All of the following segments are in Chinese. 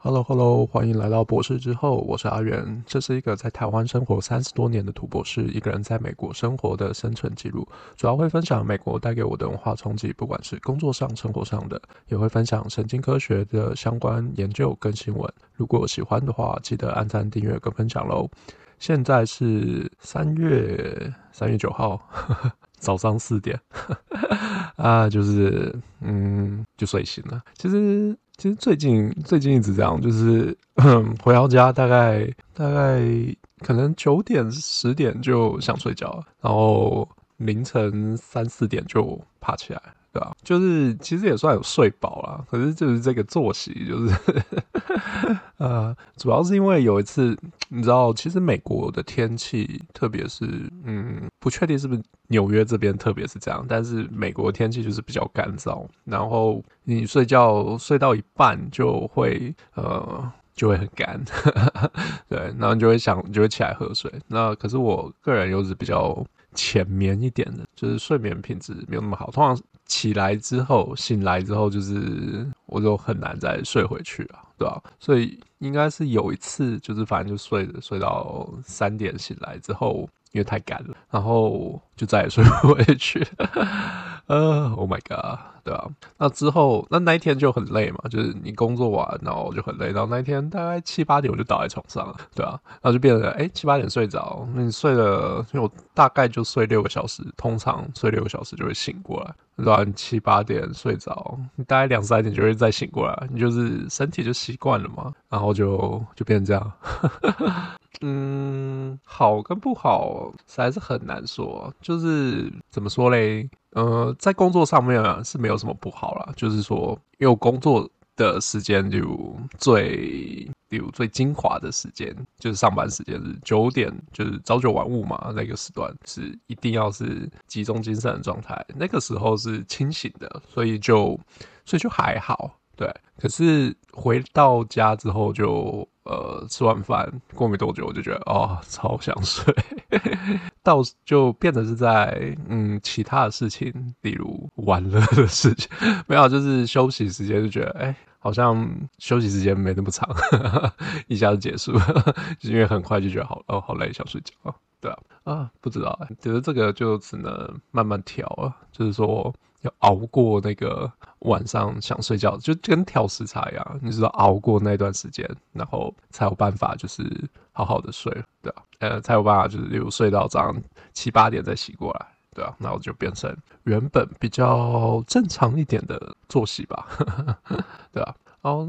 Hello，欢迎来到博士之后，我是阿元。这是一个在台湾生活30多年的土博士，一个人在美国生活的生存记录。主要会分享美国带给我的文化冲击，不管是工作上、生活上的，也会分享神经科学的相关研究跟新闻。如果喜欢的话，记得按赞、订阅跟分享咯。现在是3月9号早上4点啊，就睡醒了。其实最近一直这样，就是回到家大概可能9点10点就想睡觉了，然后凌晨3、4点就爬起来，对吧？就是其实也算有睡饱啦，可是就是这个作息就是主要是因为有一次，你知道，其实美国的天气，特别是不确定是不是纽约这边特别是这样，但是美国的天气就是比较干燥，然后你睡觉睡到一半就会很干，对，然后你就会起来喝水。那可是我个人又是比较浅眠一点的，就是睡眠品质没有那么好，通常醒来之后，就是我就很难再睡回去啊，对吧？所以应该是有一次，就是反正就睡到3点醒来之后，因为太干了，然后就再也睡不回去。Oh my god，对啊，那之后那一天就很累嘛，就是你工作完，然后就很累，然后那一天大概7、8点我就倒在床上了，对啊，然后就变成7、8点睡着，那你睡了，因为我大概就睡6个小时，通常睡6个小时就会醒过来，对吧？你7、8点睡着，你大概2、3点就会再醒过来，你就是身体就习惯了嘛，然后就变成这样。好跟不好实在是很难说，就是怎么说嘞？在工作上面是没有什么不好啦，就是说，因为我工作的时间例如最精华的时间，就是上班时间是9点，就是朝九晚五嘛，那个时段是一定要是集中精神的状态，那个时候是清醒的，所以就还好。对，可是回到家之后就吃完饭过没多久我就觉得超想睡，就变得是在其他的事情，例如玩乐的事情，没有，就是休息时间就觉得好像休息时间没那么长，一下就结束了，就是因为很快就觉得好累，想睡觉。对不知道，觉得这个就只能慢慢调了，就是说要熬过那个晚上想睡觉，就跟调时差一样，你知道熬过那段时间，然后才有办法就是好好的睡，对才有办法就是例如睡到早上7、8点再醒过来，对啊，然后就变成原本比较正常一点的作息吧，对啊。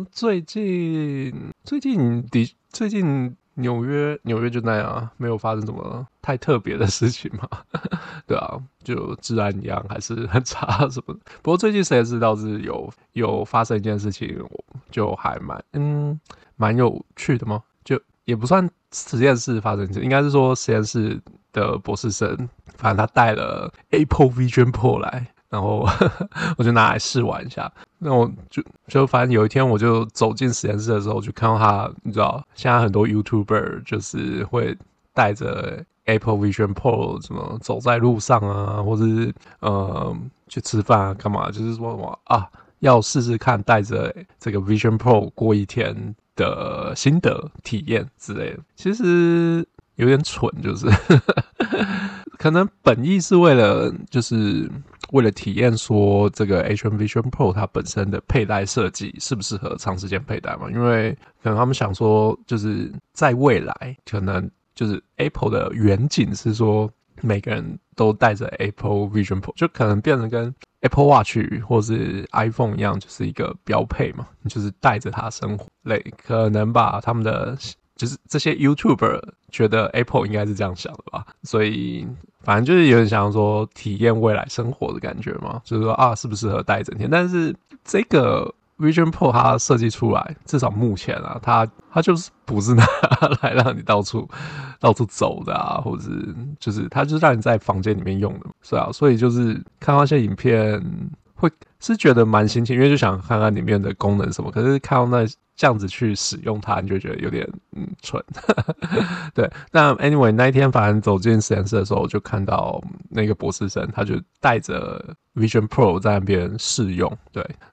最近纽约就那样啊，没有发生什么太特别的事情嘛，对啊，就治安一样还是很差什么的。不过最近实验室倒是有发生一件事情，就还蛮有趣的嘛，就也不算实验室发生，应该是说实验室的博士生，反正他带了 Apple Vision Pro 来。然后我就拿来试玩一下，那我就反正有一天我就走进实验室的时候，就看到他，你知道，现在很多 YouTuber 就是会带着 Apple Vision Pro 什么走在路上啊，或者是去吃饭啊，干嘛，就是说什么要试试看带着这个 Vision Pro 过一天的心得体验之类的，其实有点蠢，就是可能本意是为了体验说这个 H1 Vision Pro 它本身的佩戴设计适不适合长时间佩戴嘛？因为可能他们想说，就是在未来可能就是 Apple 的远景是说每个人都带着 Apple Vision Pro， 就可能变成跟 Apple Watch 或是 iPhone 一样，就是一个标配嘛，就是带着它生活类，可能把他们的。就是这些 YouTuber 觉得 Apple 应该是这样想的吧，所以反正就是有点想说体验未来生活的感觉嘛，就是说适不适合戴一整天。但是这个 Vision Pro 它设计出来，至少目前它就是不是拿来让你到处走的或者是就是它就是让你在房间里面用的，所以就是看到一些影片。会是觉得蛮新奇，因为就想看看里面的功能什么，可是看到那这样子去使用它，你就觉得有点蠢。对，那 anyway 那一天反正走进实验室的时候，就看到那个博士生，他就带着 Vision Pro 在那边试用，对，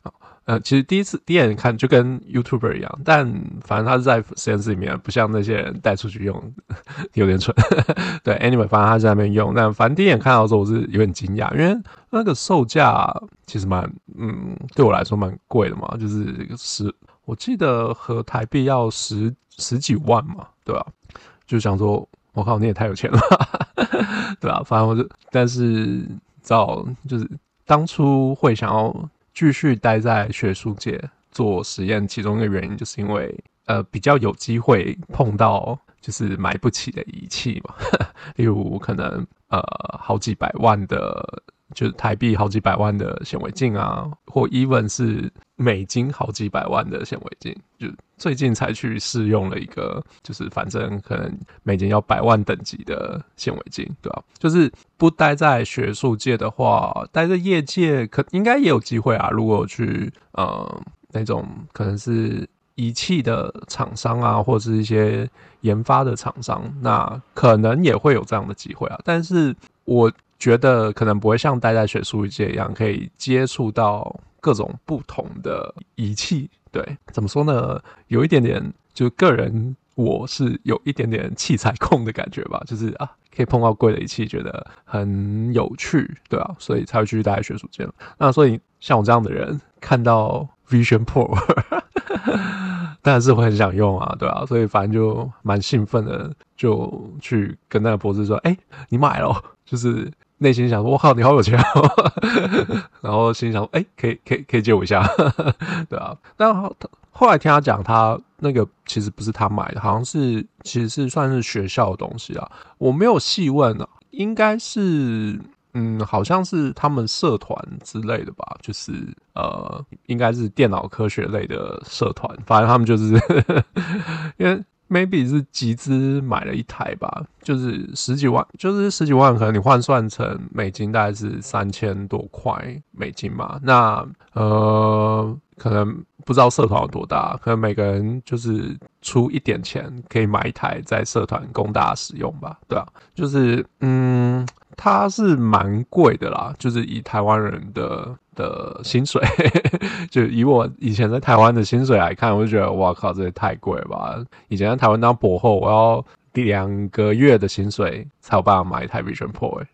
其实第一眼看就跟 YouTuber 一样，但反正他是在实验室里面，不像那些人带出去用，有点蠢。对 ，anyway， 反正他在那边用，但反正第一眼看到的时候我是有点惊讶，因为那个售价其实对我来说蛮贵的嘛，就是我记得合台币要十几万嘛，对吧？就想说，我靠，你也太有钱了吧，对吧？反正但是就是当初会想要继续待在学术界做实验，其中一个原因就是因为比较有机会碰到就是买不起的仪器嘛，例如可能好几百万的。就是台币好几百万的显微镜啊，或 even 是美金好几百万的显微镜，就最近才去试用了一个，就是反正可能美金要100万等级的显微镜，对吧？就是不待在学术界的话，待在业界应该也有机会啊。如果去那种可能是仪器的厂商啊，或者是一些研发的厂商，那可能也会有这样的机会啊。但是我觉得可能不会像待在学术界一样，可以接触到各种不同的仪器。对，怎么说呢？有一点点，就个人我是有一点点器材控的感觉吧，就是可以碰到贵的仪器，觉得很有趣，对啊，所以才会继续待在学术界。那所以像我这样的人，看到 Vision Pro 当然是会很想用啊，对啊，所以反正就蛮兴奋的，就去跟那个博士说：“你买了？”就是内心想说：“我靠，你好有钱哦！”然后心想说：“可以借我一下，对啊。”但后来听他讲，他那个其实不是他买的，好像其实是算是学校的东西啊。我没有细问啊，应该是。好像是他们社团之类的吧，就是应该是电脑科学类的社团，反正他们就是因为 maybe 是集资买了一台吧，就是十几万，可能你换算成美金大概是3000多块美金嘛，那可能不知道社团有多大，可能每个人就是出一点钱可以买一台在社团供大家使用吧，对啊，就是它是蛮贵的啦，就是以台湾人的薪水，就以我以前在台湾的薪水来看，我就觉得哇靠，这也太贵了吧！以前在台湾当博后，我要2个月的薪水才有办法买一台 Vision Pro，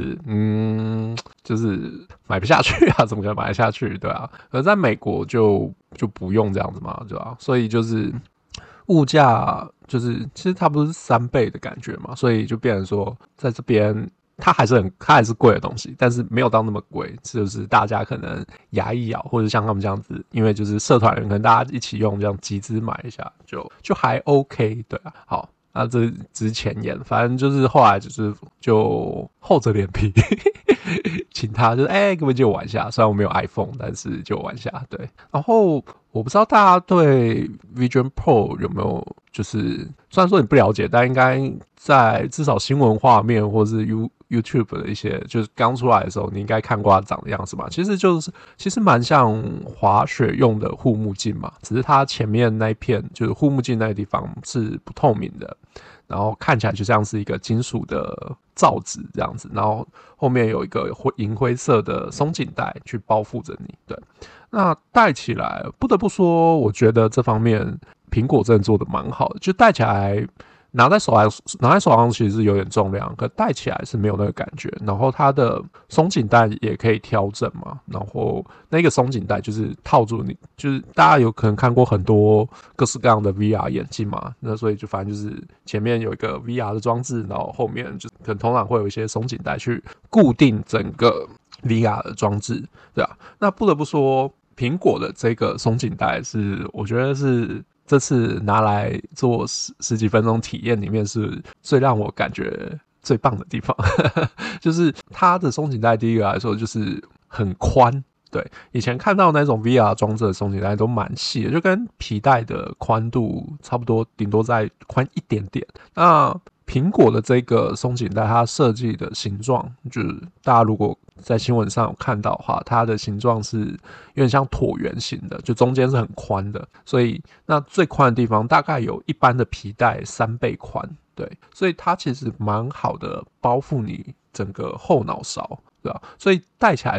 就是买不下去啊，怎么可能买得下去？对啊，而在美国就不用这样子嘛，对吧？所以就是物价就是其实差不多是3倍的感觉嘛，所以就变成说在这边。它还是贵的东西，但是没有到那么贵，就是大家可能牙一咬，或者像他们这样子，因为就是社团人可能大家一起用，这样集资买一下，就还 OK， 对啊，好，那这只是前言，反正就是后来就厚着脸皮请他就是可不可以借我玩一下？虽然我没有 iPhone， 但是就玩一下，对。然后我不知道大家对 Vision Pro 有没有就是虽然说你不了解，但应该在至少新闻画面或是 YouTube 的一些，就是刚出来的时候，你应该看过它长的样子嘛。其实蛮像滑雪用的护目镜嘛，只是它前面那一片就是护目镜那个地方是不透明的，然后看起来就像是一个金属的罩子这样子，然后后面有一个银灰色的松紧带去包覆着你。对，那戴起来不得不说，我觉得这方面苹果真的做的蛮好的，就戴起来。拿在手上其实是有点重量，可戴起来是没有那个感觉。然后它的松紧带也可以调整嘛，然后那个松紧带就是套住你，就是大家有可能看过很多各式各样的 VR 眼镜嘛，那所以就反正就是前面有一个 VR 的装置，然后后面就可能通常会有一些松紧带去固定整个 VR 的装置，对啊。那不得不说，苹果的这个松紧带我觉得是。这次拿来做十几分钟体验里面是最让我感觉最棒的地方，就是它的松紧带第一个来说就是很宽，对，以前看到那种 VR 装置的松紧带都蛮细的，就跟皮带的宽度差不多，顶多再宽一点点。那苹果的这个松紧带，它设计的形状，就是大家如果在新闻上有看到的话，它的形状是有点像椭圆形的，就中间是很宽的，所以那最宽的地方大概有一般的皮带3倍宽，对，所以它其实蛮好的包覆你整个后脑勺，对吧？所以戴起来的时候，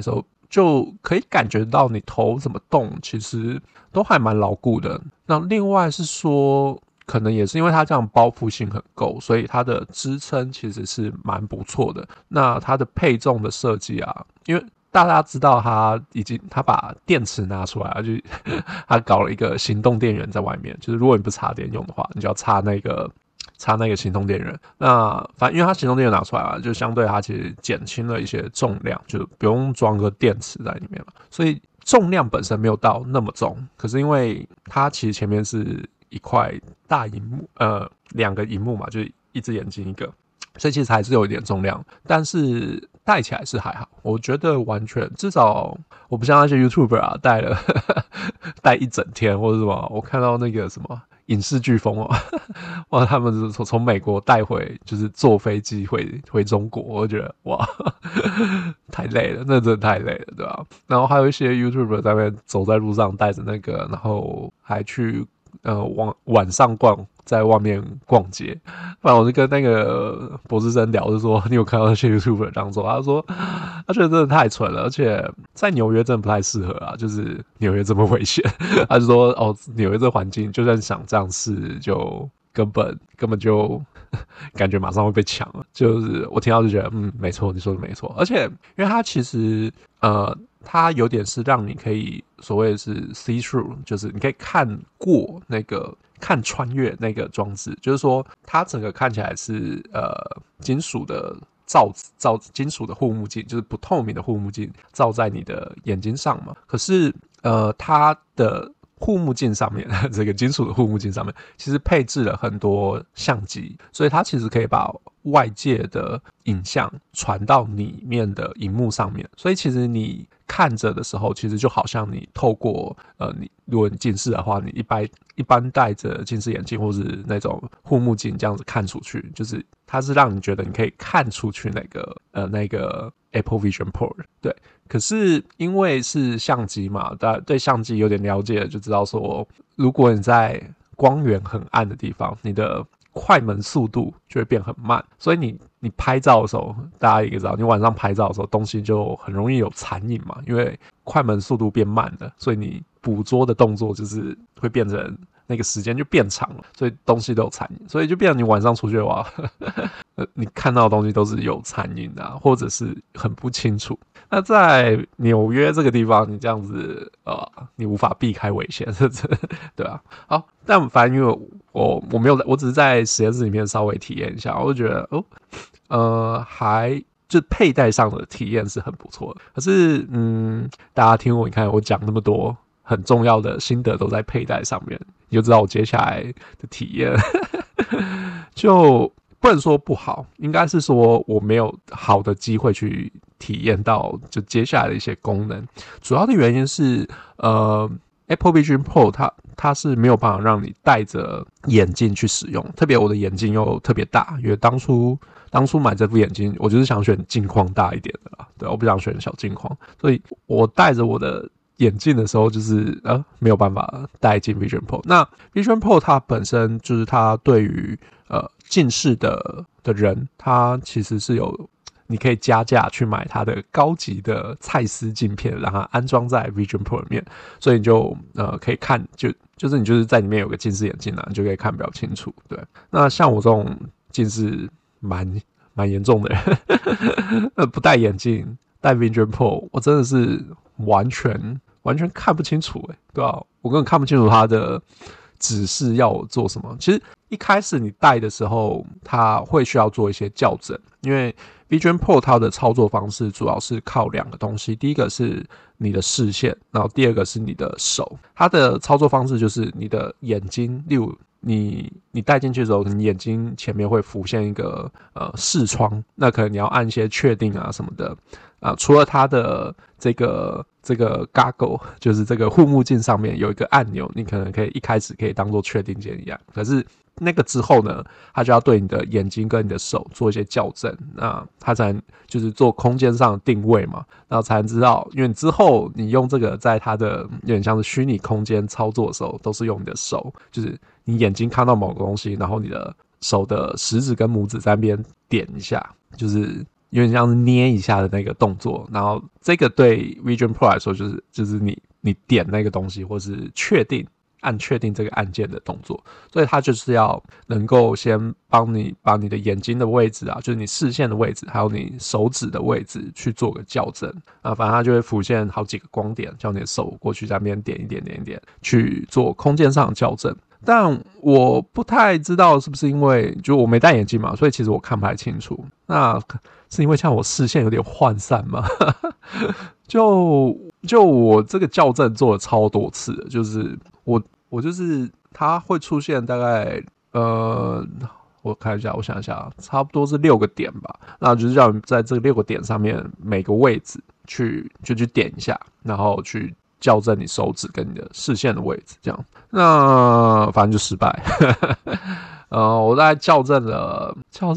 就可以感觉到你头怎么动，其实都还蛮牢固的。那另外是说，可能也是因为它这样包覆性很够，所以它的支撑其实是蛮不错的。那它的配重的设计啊，因为大家知道他把电池拿出来了，就他搞了一个行动电源在外面，就是如果你不插电用的话，你就要插那个行动电源。那反正因为它行动电源拿出来了，就相对它其实减轻了一些重量，就不用装个电池在里面了，所以重量本身没有到那么重。可是因为它其实前面是一块大萤幕，2个萤幕嘛，就是一只眼睛一个，所以其实还是有一点重量，但是戴起来是还好。我觉得完全，至少我不像那些 YouTuber 啊，戴一整天或者什么。我看到那个什么影视飓风哦，哇，他们是从美国带回，就是坐飞机回中国，我就觉得哇，太累了，那真的太累了，对吧？然后还有一些 YouTuber 在那边走在路上带着那个，然后还去晚上在外面逛街。不然我就跟那个博士生聊，就说你有看到那些 YouTuber 这样做？他说他觉得真的太蠢了，而且在纽约真的不太适合啊，就是纽约这么危险。他就说纽约这环境，就算想这样试，就根本就感觉马上会被抢了。就是我听到就觉得没错，你说的没错。而且因为它其实它有点是让你可以所谓是 see through， 就是你可以看过看穿越那个装置，就是说它整个看起来是金属的金属的护目镜，就是不透明的护目镜照在你的眼睛上嘛。可是它的护目镜上面，这个金属的护目镜上面，其实配置了很多相机，所以它其实可以把外界的影像传到里面的萤幕上面。所以其实你看着的时候，其实就好像你透过如果你近视的话，你一般戴着近视眼镜或是那种护目镜这样子看出去，就是它是让你觉得你可以看出去那个 Apple Vision Pro 对。可是因为是相机嘛，大家对相机有点了解就知道说，如果你在光源很暗的地方，你的快门速度就会变很慢，所以你拍照的时候，大家也知道，你晚上拍照的时候，东西就很容易有残影嘛，因为快门速度变慢了，所以你捕捉的动作就是会变成那个时间就变长了，所以东西都有残影，所以就变成你晚上出去的话，你看到的东西都是有残影啊，或者是很不清楚。那在纽约这个地方，你这样子你无法避开危险，对啊。好，但反正因为我没有，我只是在实验室里面稍微体验一下，我就觉得就佩戴上的体验是很不错的。可是大家听你看我讲那么多很重要的心得都在佩戴上面，你就知道我接下来的体验就不能说不好，应该是说我没有好的机会去体验到就接下来的一些功能。主要的原因是Apple Vision Pro 它是没有办法让你戴着眼镜去使用，特别我的眼镜又特别大，因为当初买这副眼镜我就是想选镜框大一点的啦，对，我不想选小镜框，所以我戴着我的眼镜的时候就是没有办法戴进 Vision Pro。那 Vision Pro 它本身就是它对于近视的人，它其实是有你可以加价去买它的高级的蔡司镜片，让它安装在 Vision Pro 里面，所以你就可以看就是你就是在里面有个近视眼镜啊，你就可以看比较清楚。对，那像我这种近视蛮严重的人，不戴眼镜戴 Vision Pro， 我真的是完全看不清楚对吧？我根本看不清楚它的指示要我做什么。其实一开始你戴的时候，它会需要做一些校正，因为 Vision Pro 它的操作方式主要是靠2个东西，第一个是你的视线，然后第二个是你的手。它的操作方式就是你的眼睛，例如你戴进去的时候，你眼睛前面会浮现一个视窗，那可能你要按一些确定啊什么的除了它的这个 goggle 就是这个护目镜上面有一个按钮，你可能可以一开始可以当做确定键一样，可是那个之后呢，它就要对你的眼睛跟你的手做一些校正，那它才能就是做空间上的定位嘛，然后才能知道，因为你之后你用这个在它的有点像是虚拟空间操作的时候，都是用你的手，就是你眼睛看到某个东西，然后你的手的食指跟拇指在那边点一下，就是有点像是捏一下的那个动作，然后这个对 Vision Pro 来说就是你点那个东西，或是按确定这个按键的动作，所以它就是要能够先帮你把你的眼睛的位置啊，就是你视线的位置，还有你手指的位置去做个校正啊，反正它就会浮现好几个光点，叫你的手过去在那边点一点去做空间上的校正。但我不太知道是不是因为就我没戴眼镜嘛，所以其实我看不太清楚。那是因为像我视线有点涣散嘛，就我这个校正做了超多次的，就是我就是它会出现大概我看一下，我想一下，差不多是6个点吧。那就是叫你在这6个点上面每个位置去点一下，然后去校正你手指跟你的视线的位置，这样。那反正就失败。我大概校正了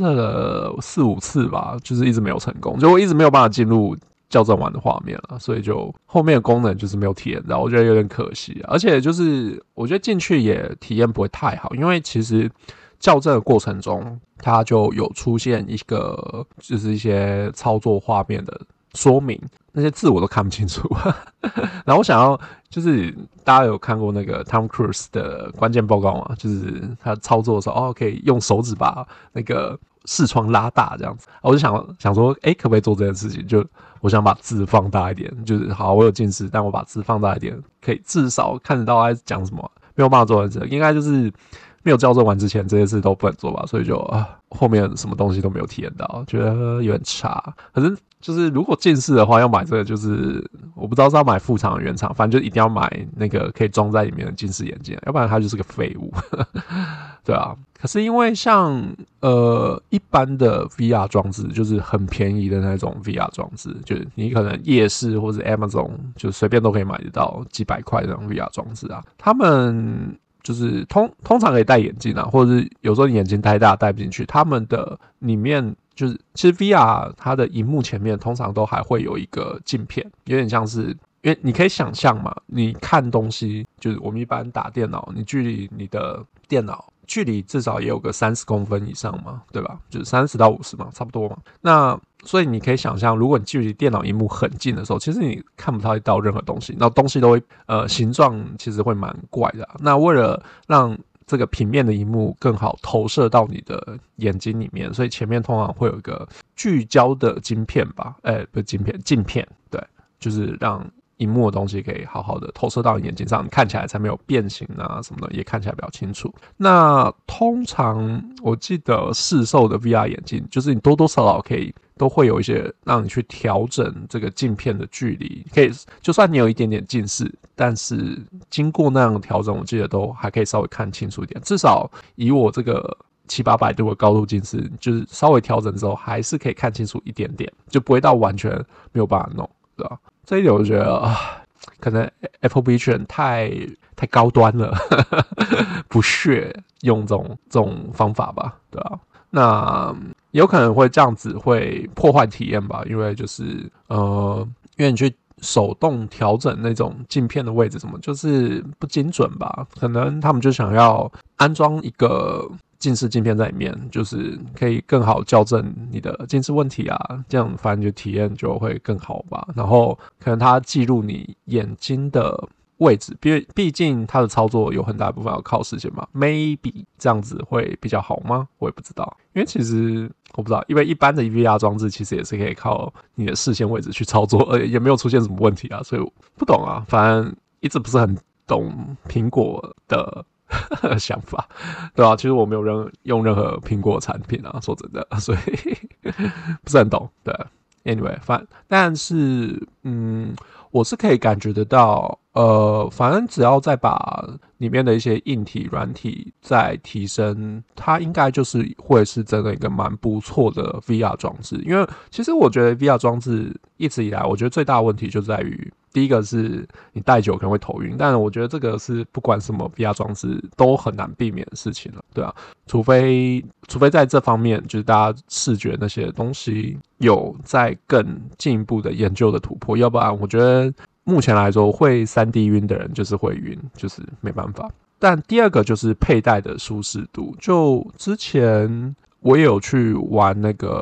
4-5次吧，就是一直没有成功，就我一直没有办法进入校正完的画面了，所以就后面的功能就是没有体验到，我觉得有点可惜啊。而且就是我觉得进去也体验不会太好，因为其实校正的过程中，它就有出现一个就是一些操作画面的说明，那些字我都看不清楚。然后我想要就是大家有看过那个 Tom Cruise 的关键报告吗？就是他操作的时候，可以用手指把那个视窗拉大这样子。我就想说，可不可以做这件事情？就我想把字放大一点，就是好，我有近视，但我把字放大一点，可以至少看得到他在讲什么。没有办法做这，应该就是没有校正完之前这些事都不能做吧，所以就后面什么东西都没有体验到，觉得有点差。可是就是如果近视的话，要买这个就是我不知道是要买副厂的原厂，反正就一定要买那个可以装在里面的近视眼镜，要不然它就是个废物。对啊，可是因为像一般的 VR 装置，就是很便宜的那种 VR 装置，就是你可能夜市或者 Amazon 就随便都可以买得到几百块的那种 VR 装置啊，他们就是通常可以戴眼镜啊，或者是有时候你眼睛太大戴不进去，他们的里面就是其实 VR 它的萤幕前面通常都还会有一个镜片，有点像是因为你可以想象嘛，你看东西就是我们一般打电脑，你距离你的电脑距离至少也有个30公分以上嘛，对吧？就是30到50嘛，差不多嘛。那所以你可以想象，如果你距离电脑萤幕很近的时候，其实你看不太到任何东西，然后东西都会形状其实会蛮怪的啊。那为了让这个平面的萤幕更好投射到你的眼睛里面，所以前面通常会有一个聚焦的晶片吧，不是晶片，镜片，对，就是让萤幕的东西可以好好的投射到你眼睛上，你看起来才没有变形啊什么的，也看起来比较清楚。那通常我记得市售的 VR 眼镜，就是你多多少少都会有一些让你去调整这个镜片的距离，可以就算你有一点点近视，但是经过那样的调整，我记得都还可以稍微看清楚一点。至少以我这个700-800度的高度近视，就是稍微调整之后，还是可以看清楚一点点，就不会到完全没有办法弄，对吧？这一点我觉得可能 Apple Vision 太高端了，不屑用这种方法吧，对吧？那有可能会这样子会破坏体验吧，因为就是因为你去手动调整那种镜片的位置什么，就是不精准吧，可能他们就想要安装一个近视镜片在里面，就是可以更好校正你的近视问题啊，这样反正就体验就会更好吧。然后可能它记录你眼睛的位置，毕竟它的操作有很大部分要靠视线嘛 ，maybe 这样子会比较好吗？我也不知道，因为其实我不知道，因为一般的 VR 装置其实也是可以靠你的视线位置去操作，也没有出现什么问题啊，所以我不懂啊，反正一直不是很懂苹果的想法，对啊，其实我没有用任何苹果产品啊，说真的，所以不是很懂。对 ，anyway， 但是我是可以感觉得到，反正只要再把里面的一些硬体、软体再提升，它应该就是会是真的一个蛮不错的 VR 装置。因为其实我觉得 VR 装置一直以来，我觉得最大的问题就在于，第一个是你戴久可能会头晕，但我觉得这个是不管什么 VR 装置都很难避免的事情了，对啊，除非在这方面就是大家视觉那些东西有在更进一步的研究的突破，要不然我觉得目前来说会 3D 晕的人就是会晕，就是没办法。但第二个就是佩戴的舒适度，就之前我也有去玩那个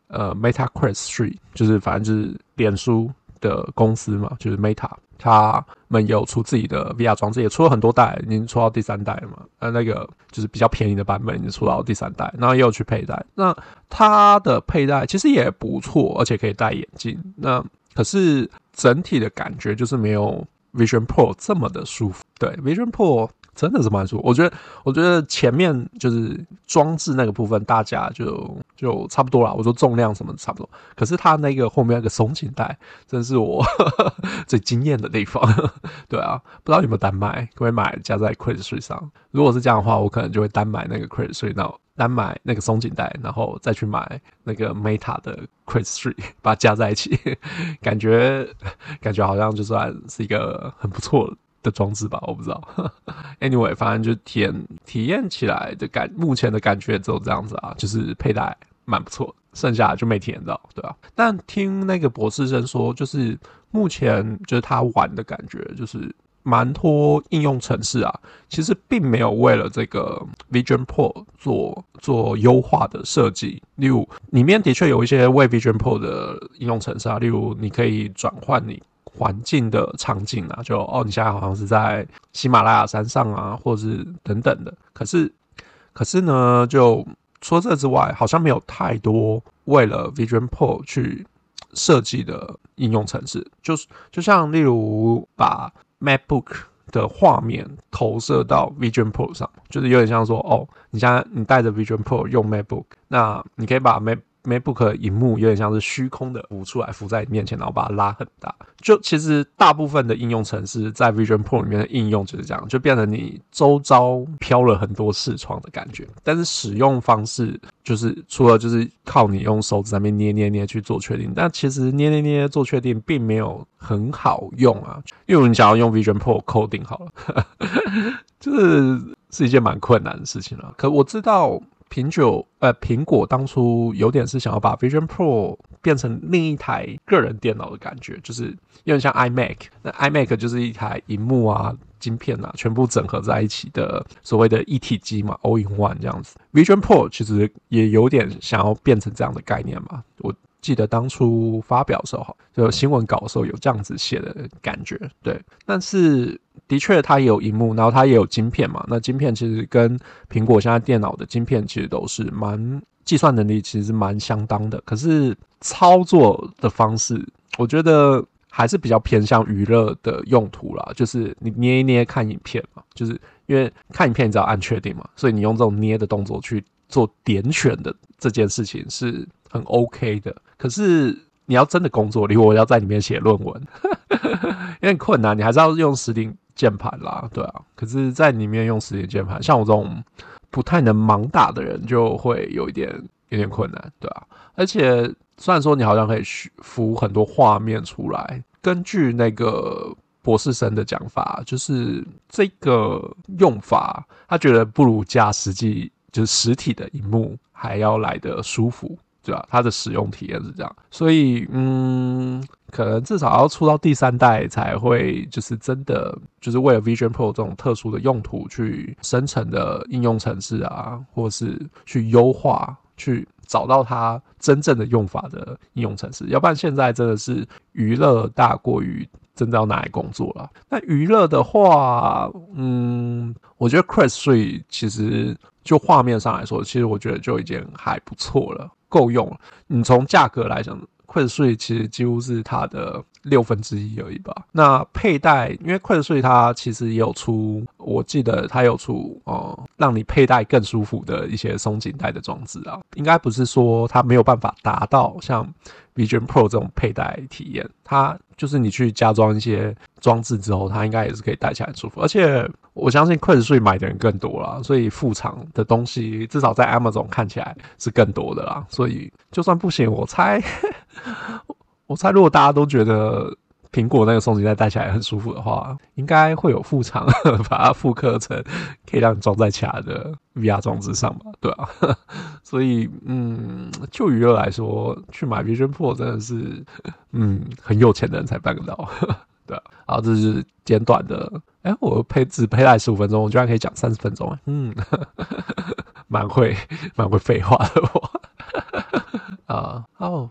Meta Quest 3，就是反正就是脸书的公司嘛，就是 Meta， 他们有出自己的 VR 装置，也出了很多代，已经出到第3代了嘛。那个就是比较便宜的版本已经出到第3代，然后也有去佩戴。那它的佩戴其实也不错，而且可以戴眼镜。那可是整体的感觉就是没有 Vision Pro 这么的舒服。对 ，Vision Pro 真的是蛮舒服。我觉得前面就是装置那个部分，大家就差不多啦。我说重量什么的差不多，可是它那个后面那个松紧带，真是我最惊艳的地方。对啊，不知道有没有单买，可不可以买加在 Quest 3上？如果是这样的话，我可能就会单买那个 Quest 3，然后单买那个松紧带，然后再去买那个 Meta 的 Quest 3，把它加在一起，感觉好像就算是一个很不错的装置吧，我不知道。Anyway， 反正就体验起来的目前的感觉只有这样子啊，就是佩戴蛮不错的，剩下就没体验到，对吧？但听那个博士生说，就是目前就是他玩的感觉，就是蛮多应用程式啊，其实并没有为了这个 Vision Pro 做优化的设计。例如，里面的确有一些为 Vision Pro 的应用程式啊，例如你可以转换你环境的场景啊，就你现在好像是在喜马拉雅山上啊，或者是等等的。可是呢，就除了这之外，好像没有太多为了 Vision Pro 去设计的应用程式，就像例如把 MacBook 的画面投射到 Vision Pro 上，就是有点像说，你现在你带着 Vision Pro 用 MacBook， 那你可以把 MacBook 的萤幕有点像是虚空的浮在你面前，然后把它拉很大。就其实大部分的应用程式在 Vision Pro 里面的应用就是这样，就变成你周遭飘了很多视窗的感觉。但是使用方式就是除了就是靠你用手指在那边捏去做确定，但其实捏做确定并没有很好用啊。因为你想要用 Vision Pro coding 好了，是一件蛮困难的事情了。可我知道。苹果当初有点是想要把 Vision Pro 变成另一台个人电脑的感觉，就是有点像 iMac。那 iMac 就是一台萤幕啊、晶片啊，全部整合在一起的所谓的一体机嘛 ，All in One 这样子。Vision Pro 其实也有点想要变成这样的概念嘛。我记得当初发表的时候，就新闻稿的时候有这样子写的感觉，对。但是的确它也有萤幕，然后它也有晶片嘛。那晶片其实跟苹果现在电脑的晶片其实都是计算能力其实蛮相当的。可是操作的方式，我觉得还是比较偏向娱乐的用途啦。就是你捏一捏看影片嘛，就是因为看影片你只要按确定嘛，所以你用这种捏的动作去做点选的这件事情是很 OK 的。可是你要真的工作，例如我要在里面写论文，有点困难，你还是要用实体键盘啦，对啊。可是在里面用实体键盘，像我这种不太能盲打的人，就会有点困难，对啊。而且虽然说你好像可以浮很多画面出来，根据那个博士生的讲法，就是这个用法，他觉得不如加实体的萤幕还要来得舒服。对啊，它的使用体验是这样，所以可能至少要出到第3代才会，就是真的就是为了 Vision Pro 这种特殊的用途去生成的应用程式啊，或是去优化，去找到它真正的用法的应用程式，要不然现在真的是娱乐大过于真的要拿来工作了。那娱乐的话，我觉得 Quest 3其实就画面上来说，其实我觉得就已经还不错了。够用了。你从价格来讲 ，Quest 3其实几乎是它的1/6而已吧。那佩戴，因为 Quest 3它其实也有出，我记得它有出让你佩戴更舒服的一些松紧带的装置啊。应该不是说它没有办法达到像 Vision Pro 这种佩戴体验，它就是你去加装一些装置之后，它应该也是可以戴起来很舒服。而且我相信 Quest 3买的人更多啦，所以副厂的东西至少在 Amazon 看起来是更多的啦。所以就算不行，我猜如果大家都觉得苹果那个松紧带戴起来很舒服的话，应该会有副厂把它复刻成可以让你装在其他的 VR 装置上吧，对啊。所以就娱乐来说，去买 Vision Pro 真的是很有钱的人才办得到。对啊，好，这是简短的，我只佩戴15分钟，我居然可以讲30分钟，蛮会废话的我。好，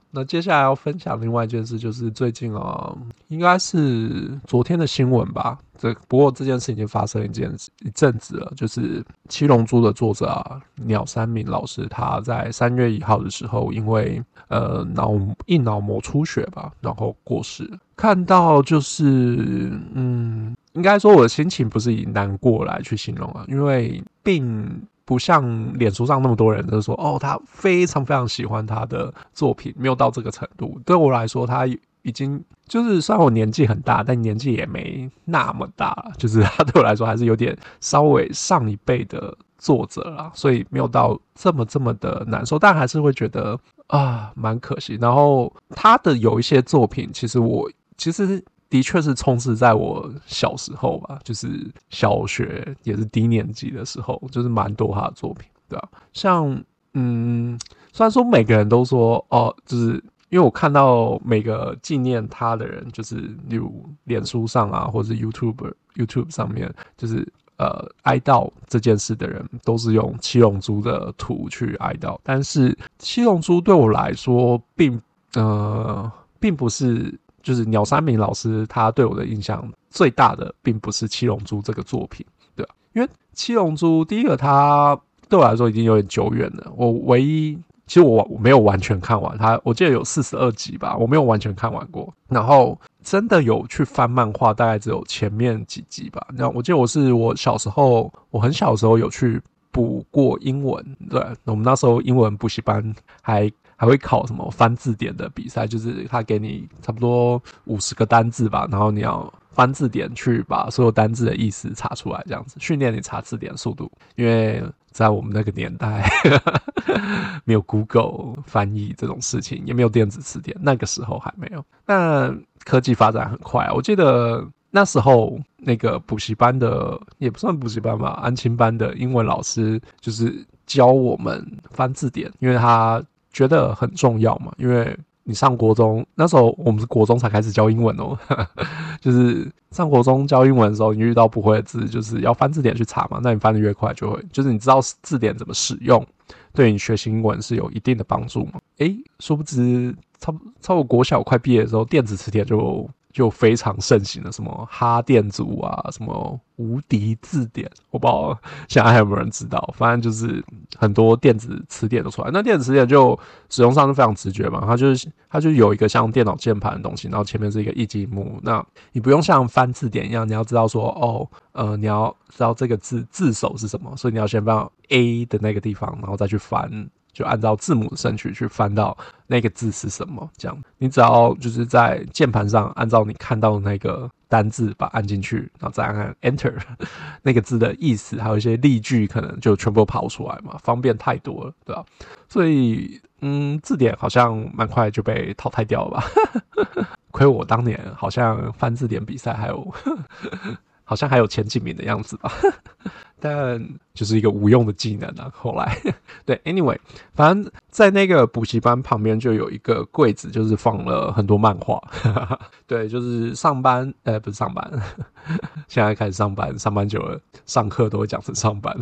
那接下来要分享另外一件事，就是最近应该是昨天的新闻吧。不过这件事已经发生一阵子了，就是七龙珠的作者鸟山明老师，他在3月1号的时候，因为硬脑膜出血吧，然后过世。看到就是应该说我的心情不是以难过来去形容因为并不像脸书上那么多人都说他非常非常喜欢他的作品，没有到这个程度。对我来说，他已经就是虽然我年纪很大，但年纪也没那么大了，就是他对我来说还是有点稍微上一辈的作者啦，所以没有到这么的难受，但还是会觉得蛮可惜。然后他的有一些作品，其实的确是充斥在我小时候吧，就是小学也是低年级的时候，就是蛮多他的作品，对吧？像虽然说每个人都说就是因为我看到每个纪念他的人，就是例如脸书上或者是 YouTube 上面，就是哀悼这件事的人都是用七龙珠的图去哀悼，但是七龙珠对我来说并不是。就是鸟山明老师他对我的印象最大的并不是七龙珠这个作品，对吧？因为七龙珠第一个他对我来说已经有点久远了，其实我没有完全看完我记得有42集吧，我没有完全看完过。然后真的有去翻漫画，大概只有前面几集吧。然后我记得我很小的时候有去补过英文，对，我们那时候英文补习班还会考什么翻字典的比赛，就是他给你差不多50个单字吧，然后你要翻字典去把所有单字的意思查出来，这样子训练你查字典速度。因为在我们那个年代没有 Google 翻译这种事情，也没有电子词典，那个时候还没有。那科技发展很快我记得那时候那个补习班的也不算补习班吧，安亲班的英文老师就是教我们翻字典，因为他觉得很重要嘛，因为你上国中，那时候我们是国中才开始教英文就是上国中教英文的时候，你遇到不会的字，就是要翻字典去查嘛，那你翻得越快就会，就是你知道字典怎么使用，对你学习英文是有一定的帮助嘛。殊不知差不多国小快毕业的时候，电子词典就非常盛行了，什么哈电族什么无敌字典，我不知道现在还有没有人知道，反正就是很多电子词典都出来。那电子词典就使用上是非常直觉嘛，它就有一个像电脑键盘的东西，然后前面是一个液晶幕，那你不用像翻字典一样，你要知道说你要知道这个字首是什么，所以你要先放 A 的那个地方，然后再去翻。就按照字母的顺序去翻到那个字是什么，这样你只要就是在键盘上按照你看到的那个单字把它按进去，然后再按 Enter， 那个字的意思还有一些例句可能就全部跑出来嘛，方便太多了，对吧？所以字典好像蛮快就被淘汰掉了吧亏我当年好像翻字典比赛好像还有前几名的样子吧但就是一个无用的技能后来对 anyway 反正在那个补习班旁边就有一个柜子，就是放了很多漫画对，就是上班不是上班现在开始上班久了，上课都会讲成上班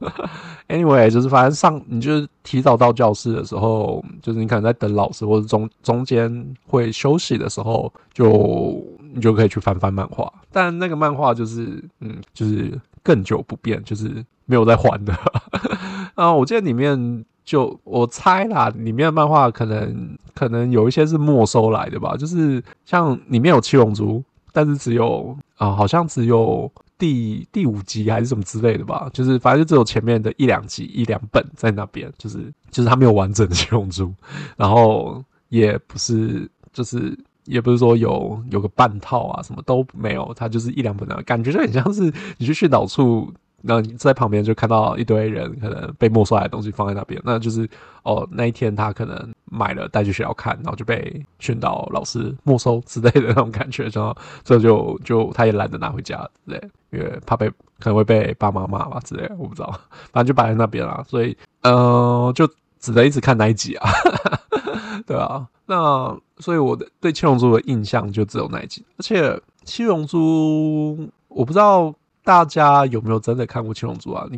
anyway 就是反正你就是提早到教室的时候，就是你可能在等老师或者中间会休息的时候，你就可以去翻漫画，但那个漫画就是就是更久不变，就是没有在还的我记得里面我猜啦，里面的漫画可能有一些是没收来的吧，就是像里面有七龙珠，但是好像只有第5集还是什么之类的吧，就是反正就只有前面的1-2集1-2本在那边，就是他没有完整的七龙珠，然后也不是说有个半套什么都没有，它就是1-2本的感觉，就很像是你去训导处，然后你在旁边就看到一堆人可能被没收来的东西放在那边，那就是那一天他可能买了带去学校看，然后就被训导老师没收之类的那种感觉，然后所以就他也懒得拿回家之类的，因为怕可能会被爸妈骂吧之类的，我不知道，反正就摆在那边啦，所以就只能一直看那一集对啊，那所以我对七龙珠的印象就只有那一集，而且七龙珠我不知道大家有没有真的看过七龙珠你可以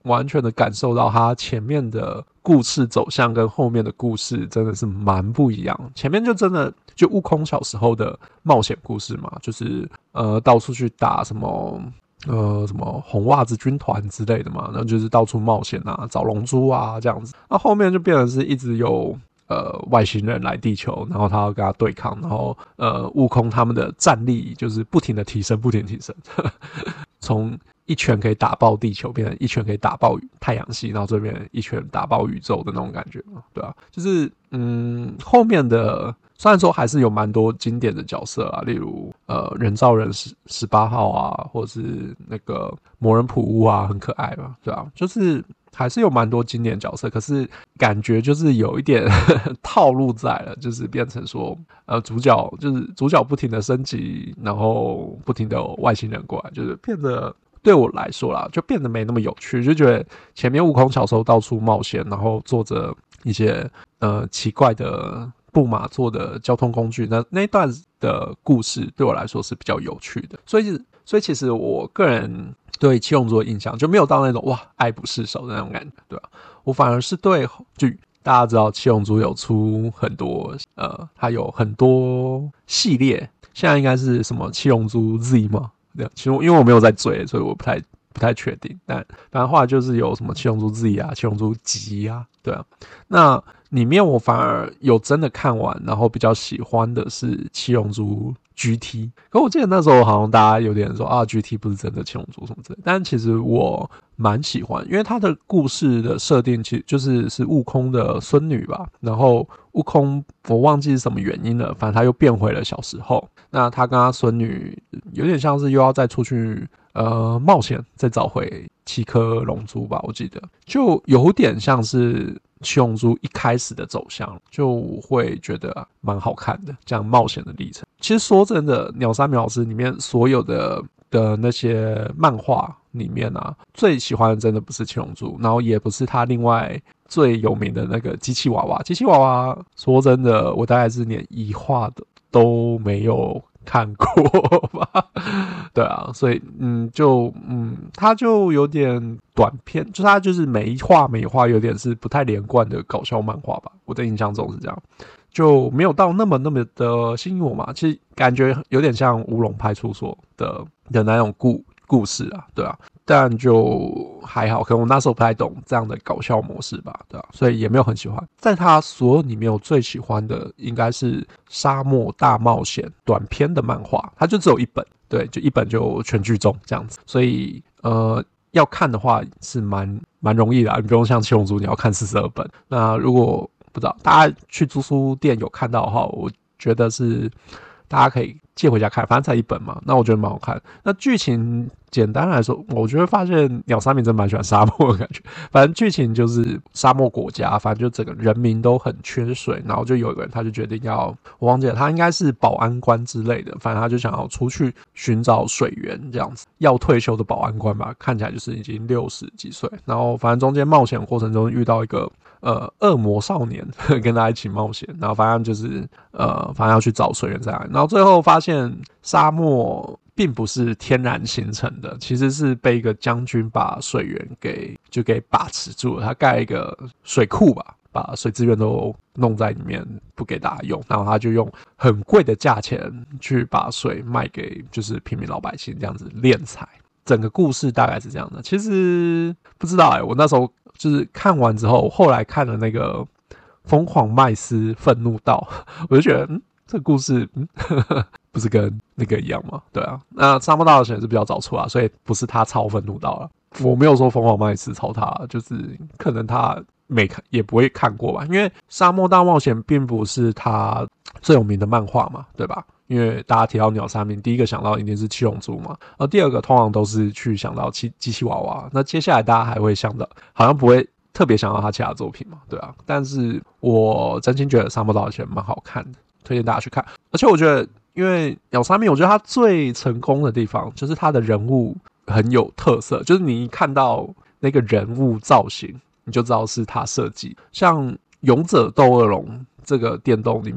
完全的感受到它前面的故事走向跟后面的故事真的是蛮不一样。前面就真的就悟空小时候的冒险故事嘛，就是到处去打什么红袜子军团之类的嘛，然后就是到处冒险啊，找龙珠啊这样子。那后面就变成是一直有外星人来地球，然后他要跟他对抗，然后悟空他们的战力就是不停的提升，不停地提升，从一拳可以打爆地球变成一拳可以打爆太阳系，然后这边一拳打爆宇宙的那种感觉嘛，对啊，就是后面的虽然说还是有蛮多经典的角色啊，例如人造人18号啊，或者是那个魔人普乌啊，很可爱嘛，对啊，就是还是有蛮多经典角色，可是感觉就是有一点套路在了，就是变成说主角不停的升级，然后不停的有外星人过来，就是变得对我来说啦，就变得没那么有趣，就觉得前面悟空小时候到处冒险，然后坐着一些奇怪的布马做的交通工具，那一段的故事对我来说是比较有趣的，所以其实我个人对七龙珠的印象就没有到那种哇爱不释手的那种感觉，对吧？我反而是对就大家知道七龙珠有出很多它有很多系列，现在应该是什么七龙珠 Z 吗？其实因为我没有在追，所以我不太确定。但反正后来就是有什么七龙珠 Z 啊、七龙珠集啊，对啊。那里面我反而有真的看完，然后比较喜欢的是七龙珠 GT。可我记得那时候好像大家有点说啊 GT 不是真的七龙珠什么之类的，但其实我蛮喜欢，因为它的故事的设定其实是悟空的孙女吧，然后悟空我忘记是什么原因了，反正他又变回了小时候。那他跟他孙女有点像是又要再出去冒险，再找回7颗龙珠吧，我记得就有点像是七龙珠一开始的走向，就会觉得蛮好看的这样冒险的历程。其实说真的，鸟山明老师里面所有的那些漫画里面啊，最喜欢的真的不是七龙珠，然后也不是他另外最有名的那个机器娃娃。机器娃娃说真的，我大概是连一话的都没有看过吧，对啊，所以它就有点短片，就是它就是每一话有点是不太连贯的搞笑漫画吧，我的印象中是这样，就没有到那么的吸引我嘛。其实感觉有点像乌龙派出所的那种故事啊，对啊，但就还好，可能我那时候不太懂这样的搞笑模式吧，对啊，所以也没有很喜欢。在他所有里面，我最喜欢的应该是《沙漠大冒险》短篇的漫画，它就只有一本，对，就一本就全剧终这样子，所以要看的话是蛮容易的啊，你不用像七龙珠你要看42本。那如果不知道大家去租书店有看到的话，我觉得是大家可以借回家看，反正才一本嘛，那我觉得蛮好看。那剧情简单来说，我就会发现鸟山明真蛮喜欢沙漠的感觉。反正剧情就是沙漠国家，反正就整个人民都很缺水，然后就有一个人他就决定要，我忘记了，他应该是保安官之类的，反正他就想要出去寻找水源这样子。要退休的保安官吧，看起来就是已经60几岁，然后反正中间冒险的过程中遇到一个恶魔少年跟他一起冒险，然后反正就是反正要去找水源在哪里，然后最后发现沙漠并不是天然形成的，其实是被一个将军把水源给把持住了，他盖一个水库吧，把水资源都弄在里面不给大家用，然后他就用很贵的价钱去把水卖给就是平民老百姓，这样子敛财。整个故事大概是这样的。其实不知道我那时候就是看完之后，后来看了那个疯狂麦斯愤怒道，我就觉得这个故事不是跟那个一样吗？对啊，那沙漠大冒险是比较早出啊，所以不是他抄愤怒道了。我没有说疯狂麦斯抄他，就是可能他也不会看过吧，因为沙漠大冒险并不是他最有名的漫画嘛，对吧？因为大家提到鸟山明，第一个想到一定是七龙珠嘛，第二个通常都是去想到机器娃娃，那接下来大家还会想到，好像不会特别想到他其他作品嘛，对啊。但是我真心觉得沙漠大冒险蛮好看的，推荐大家去看。而且我觉得，因为鸟山明，我觉得他最成功的地方就是他的人物很有特色，就是你一看到那个人物造型，你就知道是他设计。像勇者斗恶龙这个电动里面，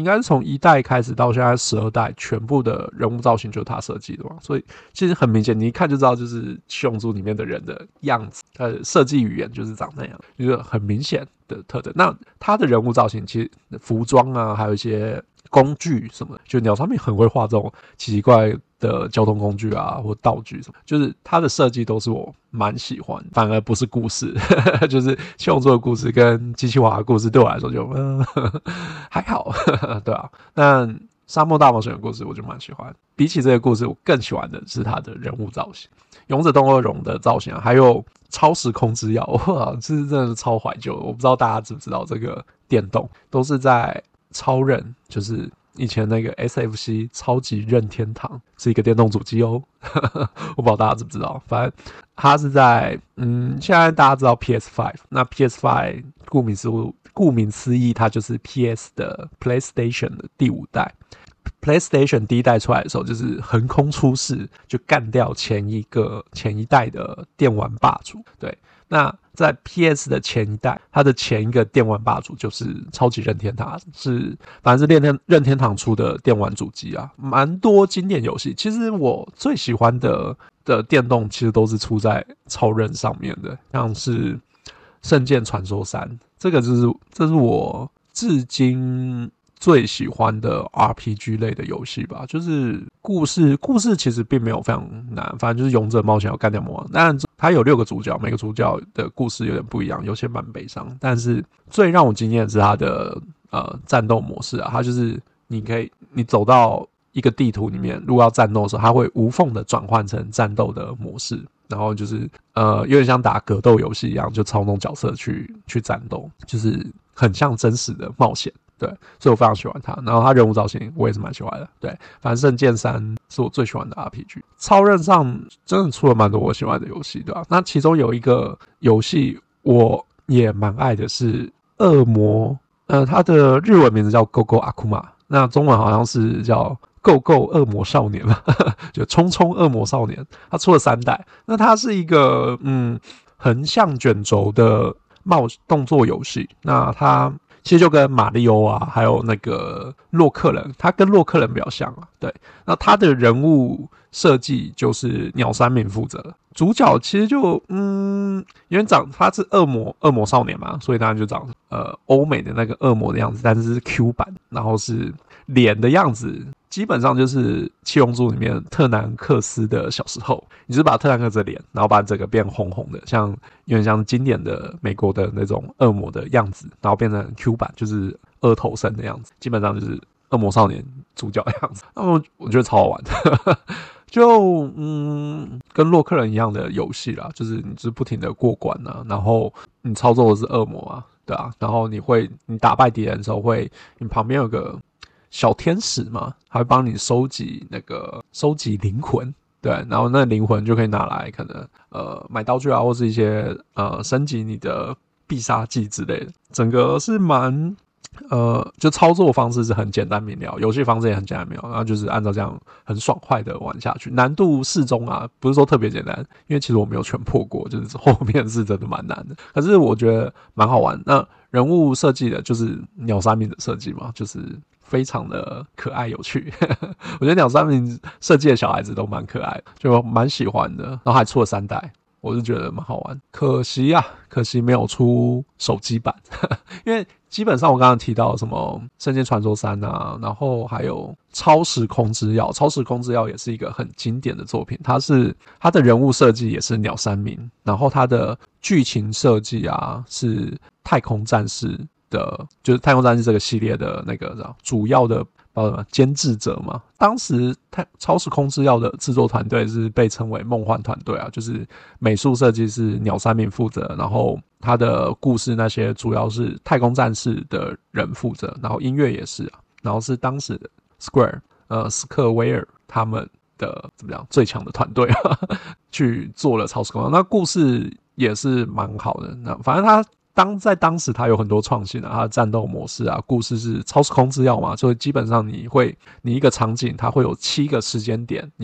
应该是从1代开始到现在12代，全部的人物造型就是他设计的嘛，所以其实很明显，你一看就知道就是七龙珠里面的人的样子，他的设计语言就是长那样，就是很明显的特征。那他的人物造型，其实服装啊，还有一些工具什么的，就鸟山明很会画这种奇奇怪的交通工具啊，或道具什么，就是他的设计都是我蛮喜欢，反而不是故事，就是七龙珠的故事跟机器娃的故事对我来说就还好，对啊。但沙漠大冒险的故事我就蛮喜欢，比起这个故事，我更喜欢的是他的人物造型，勇者斗恶龙的造型啊，还有超时空之钥，哇，这是真的是超怀旧的。我不知道大家知不知道这个电动都是在超任，就是以前那个 SFC 超级任天堂是一个电动主机哦，我不知道大家知不知道，反正它是在现在大家知道 PS5， 那 PS5 顾名思义，它就是 PS 的 PlayStation 的第5代。PlayStation 第1代出来的时候，就是横空出世，就干掉前一代的电玩霸主。对，那在 PS 的前一代，它的前一个电玩霸主就是超级任天堂，反正是任天堂出的电玩主机啊，蛮多经典游戏。其实我最喜欢的电动，其实都是出在超任上面的，像是《圣剑传说3》，这是我至今最喜欢的 RPG 类的游戏吧，就是故事其实并没有非常难，反正就是勇者冒险要干掉魔王。当然，它有6个主角，每个主角的故事有点不一样，有些蛮悲伤。但是最让我惊艳的是它的战斗模式啊，它就是你走到一个地图里面，如果要战斗的时候，它会无缝的转换成战斗的模式，然后就是有点像打格斗游戏一样，就操纵角色去战斗，就是很像真实的冒险。对，所以我非常喜欢他。然后他人物造型我也是蛮喜欢的。对，反正《圣剑3》是我最喜欢的 RPG。超任上真的出了蛮多我喜欢的游戏，对吧？那其中有一个游戏我也蛮爱的是恶魔，它的日文名字叫 Go Go Akuma， 那中文好像是叫Go Go 恶魔少年嘛，就冲冲恶魔少年。它出了3代，那它是一个横向卷轴的动作游戏。那它其实就跟马里欧啊，还有那个洛克人，他跟洛克人比较像啊。对，那他的人物设计就是鸟山明负责，主角其实就因为他是恶魔少年嘛，所以当然就长欧美的那个恶魔的样子，但是 Q 版，然后是脸的样子。基本上就是七龙珠里面特南克斯的小时候，你就是把特南克斯的脸，然后把整个变红红的，有点像经典的美国的那种恶魔的样子，然后变成 Q 版，就是二头身的样子，基本上就是恶魔少年主角的样子。那我觉得超好玩的，就跟洛克人一样的游戏啦，就是你就是不停的过关啊，然后你操作的是恶魔啊，对啊，然后你打败敌人的时候你旁边有个小天使嘛，还会帮你收集灵魂，对，然后那灵魂就可以拿来可能买道具啊，或是一些升级你的必杀技之类的。整个是蛮就操作方式是很简单明了，游戏方式也很简单明了，然后就是按照这样很爽快的玩下去，难度适中啊，不是说特别简单，因为其实我没有全破过，就是后面是真的蛮难的，可是我觉得蛮好玩。那人物设计的就是鸟山明的设计嘛，就是非常的可爱有趣我觉得鸟山明设计的小孩子都蛮可爱的，就蛮喜欢的，然后还出了3代，我是觉得蛮好玩。可惜没有出手机版因为基本上我刚刚提到什么《圣剑传说3》啊，然后还有超时空之钥，超时空之钥也是一个很经典的作品，它的人物设计也是鸟山明，然后它的剧情设计啊是太空战士的，就是太空战士这个系列的那个主要的监制者嘛。当时超时空之钥的制作团队是被称为梦幻团队啊，就是美术设计是鸟山明负责，然后他的故事那些主要是太空战士的人负责，然后音乐也是啊，然后是当时的 Square 斯克威尔他们的怎么样最强的团队去做了超时空，那故事也是蛮好的。那反正在当时它有很多创新啊，它的战斗模式啊，故事是超时空之钥嘛，所以基本上你一个场景它会有7个时间点，你就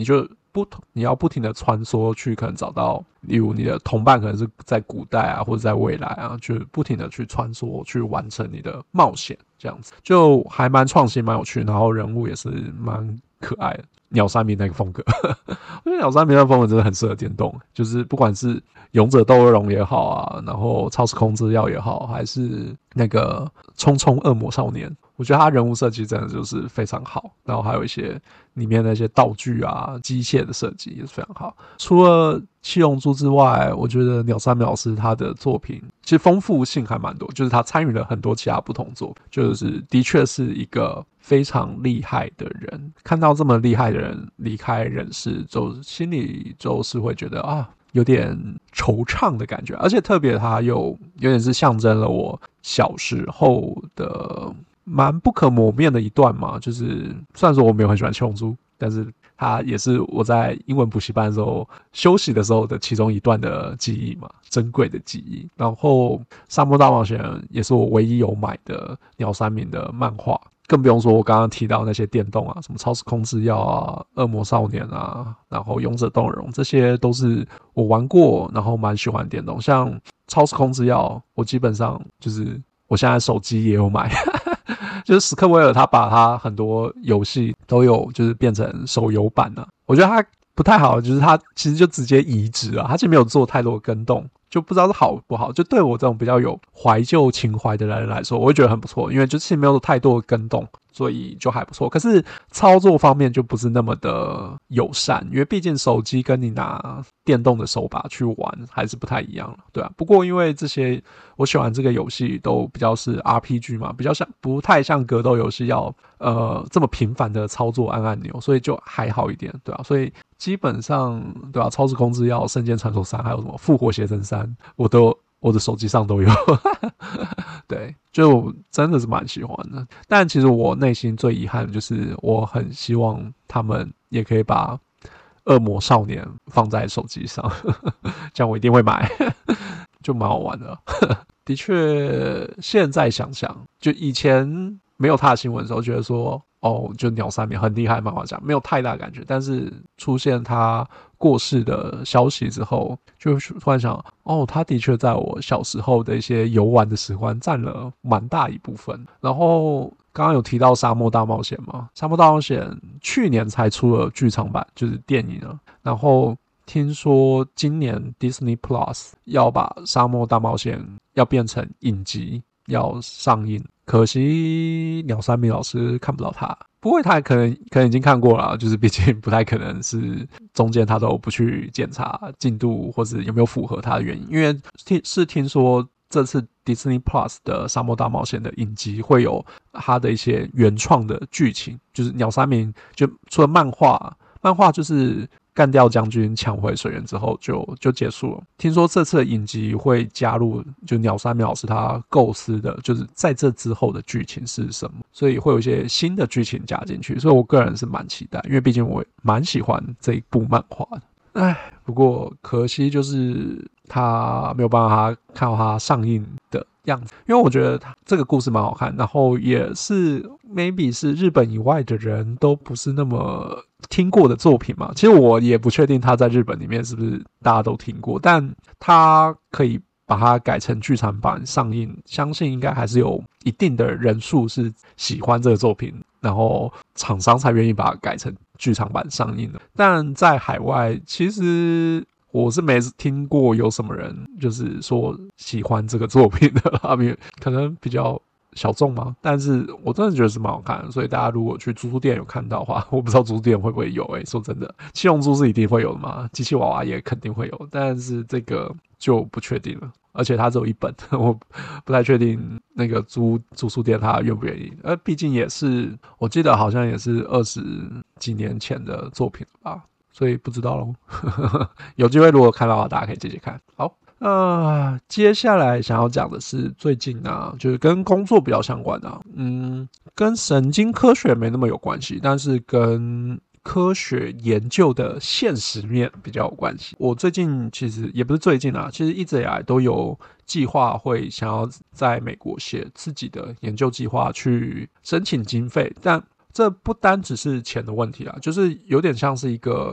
你要不停的穿梭去可能找到，例如你的同伴可能是在古代啊，或者在未来啊，就不停的去穿梭去完成你的冒险，这样子就还蛮创新蛮有趣，然后人物也是蛮可爱的。鸟山明那个风格我觉得鸟山明那个风格真的很适合电动，就是不管是勇者斗恶龙也好啊，然后超时空之钥也好，还是那个冲冲恶魔少年，我觉得他人物设计真的就是非常好，然后还有一些里面的一些道具啊机械的设计也是非常好。除了七龙珠之外，我觉得鸟山明老师他的作品其实丰富性还蛮多，就是他参与了很多其他不同作品，就是的确是一个非常厉害的人。看到这么厉害的人离开人世，就心里就是会觉得啊，有点惆怅的感觉，而且特别他有点是象征了我小时候的蛮不可磨灭的一段嘛，就是虽然说我没有很喜欢七龙珠，但是它也是我在英文补习班的时候休息的时候的其中一段的记忆嘛，珍贵的记忆。然后沙漠大冒险也是我唯一有买的鸟山明的漫画，更不用说我刚刚提到那些电动啊，什么超时空之钥啊、恶魔少年啊，然后勇者斗恶龙，这些都是我玩过然后蛮喜欢的电动。像超时空之钥我基本上就是我现在手机也有买就是史克威尔他把他很多游戏都有就是变成手游版啊，我觉得他不太好，就是他其实就直接移植啊，他其实没有做太多的更动，就不知道是好不好。就对我这种比较有怀旧情怀的人来说，我会觉得很不错，因为就其实没有太多的更动，所以就还不错。可是操作方面就不是那么的友善，因为毕竟手机跟你拿电动的手把去玩还是不太一样，对啊。不过因为这些我喜欢这个游戏都比较是 RPG 嘛，比较像不太像格斗游戏要这么频繁的操作按钮，所以就还好一点，对啊。所以基本上对啊，超时空之钥、圣剑传说3还有什么复活邪神3，我的手机上都有对，就真的是蛮喜欢的。但其实我内心最遗憾的就是我很希望他们也可以把恶魔少年放在手机上这样我一定会买就蛮好玩的的确现在想想，就以前没有他的新闻的时候觉得说哦，就鸟山明很厉害漫画家，没有太大感觉。但是出现他过世的消息之后，就突然想，哦，他的确在我小时候的一些游玩的时光占了蛮大一部分。然后刚刚有提到沙漠大冒险嘛，沙漠大冒险去年才出了剧场版，就是电影了。然后听说今年 Disney Plus 要把沙漠大冒险要变成影集要上映，可惜鸟山明老师看不到他，不过他可能已经看过了，就是毕竟不太可能是中间他都不去检查进度或是有没有符合他的原因，因为听说这次 Disney Plus 的沙漠大冒险的影集会有他的一些原创的剧情，就是鸟山明就除了漫画就是干掉将军抢回水源之后就结束了。听说这次的影集会加入就鸟山明老师他构思的就是在这之后的剧情是什么，所以会有一些新的剧情加进去，所以我个人是蛮期待，因为毕竟我蛮喜欢这一部漫画的。不过可惜就是他没有办法看到他上映的样子，因为我觉得他这个故事蛮好看，然后也是 maybe 是日本以外的人都不是那么听过的作品嘛。其实我也不确定他在日本里面是不是大家都听过，但他可以把它改成剧场版上映，相信应该还是有一定的人数是喜欢这个作品，然后厂商才愿意把它改成剧场版上映的。但在海外其实我是没听过有什么人就是说喜欢这个作品的啦，可能比较小众嘛，但是我真的觉得是蛮好看的，所以大家如果去租书店有看到的话，我不知道租书店会不会有说真的，七龙珠是一定会有的嘛，机器娃娃也肯定会有，但是这个就不确定了，而且它只有一本，我不太确定那个租书店它愿不愿意，毕竟也是我记得好像也是20几年前的作品了吧，所以不知道咯有机会如果看到的话，大家可以接着看。好。接下来想要讲的是最近啊，就是跟工作比较相关啊，跟神经科学没那么有关系，但是跟科学研究的现实面比较有关系。我最近其实也不是最近啊，其实一直以来都有计划会想要在美国写自己的研究计划去申请经费，但这不单只是钱的问题啦，就是有点像是一个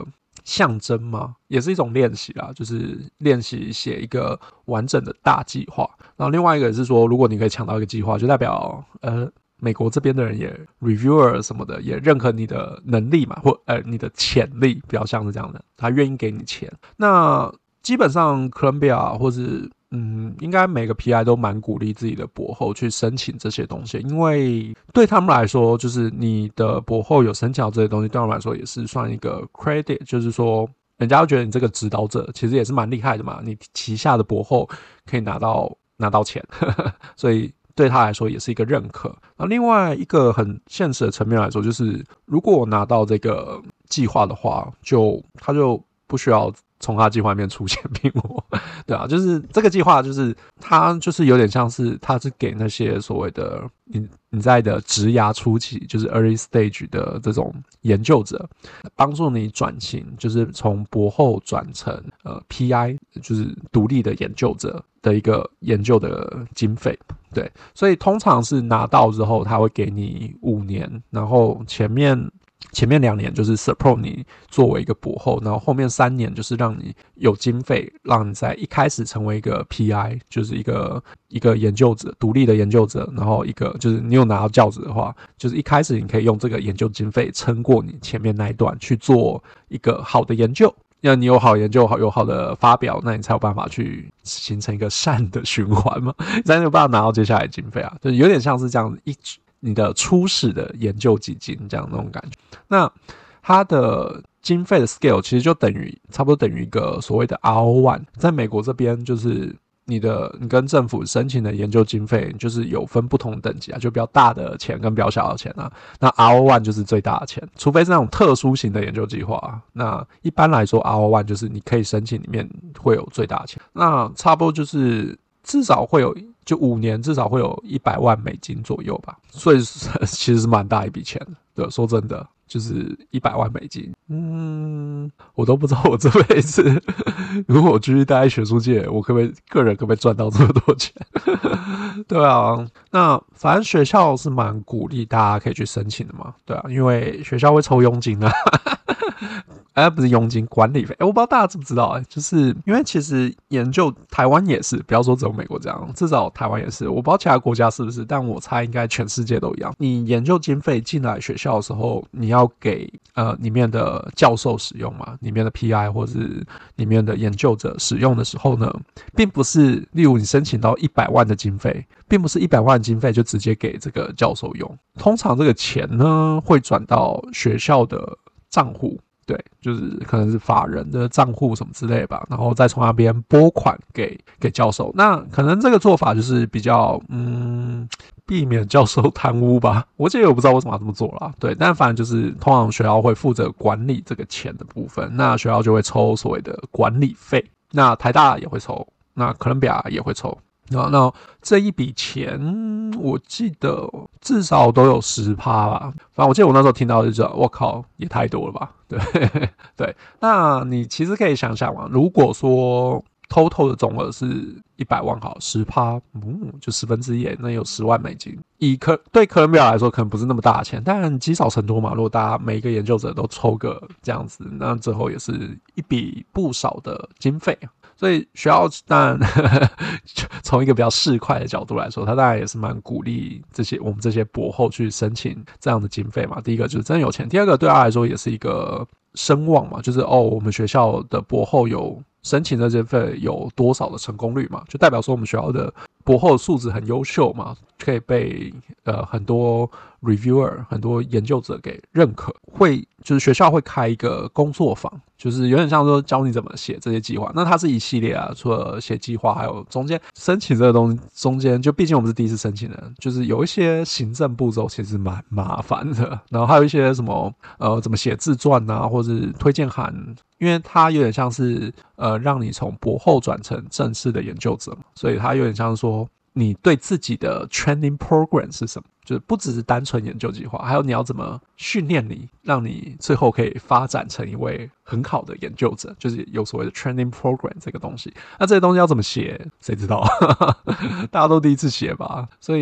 象征嘛，也是一种练习啦，就是练习写一个完整的大计划。然后另外一个是说，如果你可以抢到一个计划，就代表美国这边的人也 reviewer 什么的也认可你的能力嘛，或你的潜力，比较像是这样的，他愿意给你钱。那基本上 Columbia 或是应该每个 PI 都蛮鼓励自己的博后去申请这些东西，因为对他们来说，就是你的博后有申请到这些东西，对他们来说也是算一个 credit， 就是说人家会觉得你这个指导者其实也是蛮厉害的嘛，你旗下的博后可以拿到钱，所以对他来说也是一个认可。那另外一个很现实的层面来说，就是如果我拿到这个计划的话，他就不需要从他计划里面出钱聘我，对啊，就是这个计划，就是他就是有点像是他是给那些所谓的你在的职涯初期，就是 early stage 的这种研究者，帮助你转型，就是从博后转成PI， 就是独立的研究者的一个研究的经费，对，所以通常是拿到之后，他会给你5年，然后前面2年就是 support 你作为一个博后，然后后面3年就是让你有经费，让你在一开始成为一个 PI， 就是一个研究者，独立的研究者，然后一个就是你有拿到教职的话，就是一开始你可以用这个研究经费撑过你前面那一段去做一个好的研究。要你有好研究，有好的发表，那你才有办法去形成一个善的循环嘛，你才有办法拿到接下来的经费啊，就是有点像是这样你的初始的研究基金这样那种感觉。那它的经费的 scale 其实就差不多等于一个所谓的 RO1， 在美国这边就是你跟政府申请的研究经费就是有分不同等级啊，就比较大的钱跟比较小的钱啊。那 RO1 就是最大的钱，除非是那种特殊型的研究计划啊。那一般来说 RO1 就是你可以申请里面会有最大的钱。那差不多就是至少会有，就5年至少会有$100万左右吧。所以其实是蛮大一笔钱的。对，说真的。就是$100万，我都不知道我这辈子如果我继续待在学术界，我个人可不可以赚到这么多钱？对啊，那反正学校是蛮鼓励大家可以去申请的嘛，对啊，因为学校会抽佣金啊。不是佣金，管理费。我不知道大家知不知道，就是因为其实研究台湾也是，不要说只有美国这样，至少台湾也是。我不知道其他国家是不是，但我猜应该全世界都一样。你研究经费进来学校的时候，你要给里面的教授使用嘛，里面的 PI 或是里面的研究者使用的时候呢，并不是例如你申请到$100万的经费，并不是$100万的经费就直接给这个教授用。通常这个钱呢会转到学校的账户。对，就是可能是法人的账户什么之类吧，然后再从那边拨款给教授。那可能这个做法就是比较避免教授贪污吧。我其实也不知道为什么要这么做啦。对，但反正就是通常学校会负责管理这个钱的部分，那学校就会抽所谓的管理费。那台大也会抽，那哥伦比亚也会抽。那这一笔钱我记得至少都有10%吧，反正我记得我那时候听到就知道，我靠，也太多了吧。对对，那你其实可以想想嘛，如果说 total 的总额是$100万好，10%，就1/10，那有$10万。对哥伦比亚来说可能不是那么大的钱，但积少成多嘛，如果大家每一个研究者都抽个这样子，那最后也是一笔不少的经费。所以学校当然从一个比较市侩的角度来说，他当然也是蛮鼓励我们这些博后去申请这样的经费嘛。第一个就是真有钱，第二个对他来说也是一个声望嘛，就是我们学校的博后有申请的经费有多少的成功率嘛，就代表说我们学校的博后素质很优秀嘛，可以被很多 reviewer 很多研究者给认可。就是学校会开一个工作坊，就是有点像说教你怎么写这些计划。那它是一系列啊，除了写计划，还有中间申请这个东西，中间就毕竟我们是第一次申请人，就是有一些行政步骤其实蛮麻烦的。然后还有一些什么怎么写自传啊，或是推荐函，因为它有点像是让你从博后转成正式的研究者嘛，所以它有点像是说你对自己的 training program 是什么，就是不只是单纯研究计划，还有你要怎么训练你，让你最后可以发展成一位很好的研究者，就是有所谓的 training program 这个东西。那这些东西要怎么写，谁知道？大家都第一次写吧，所以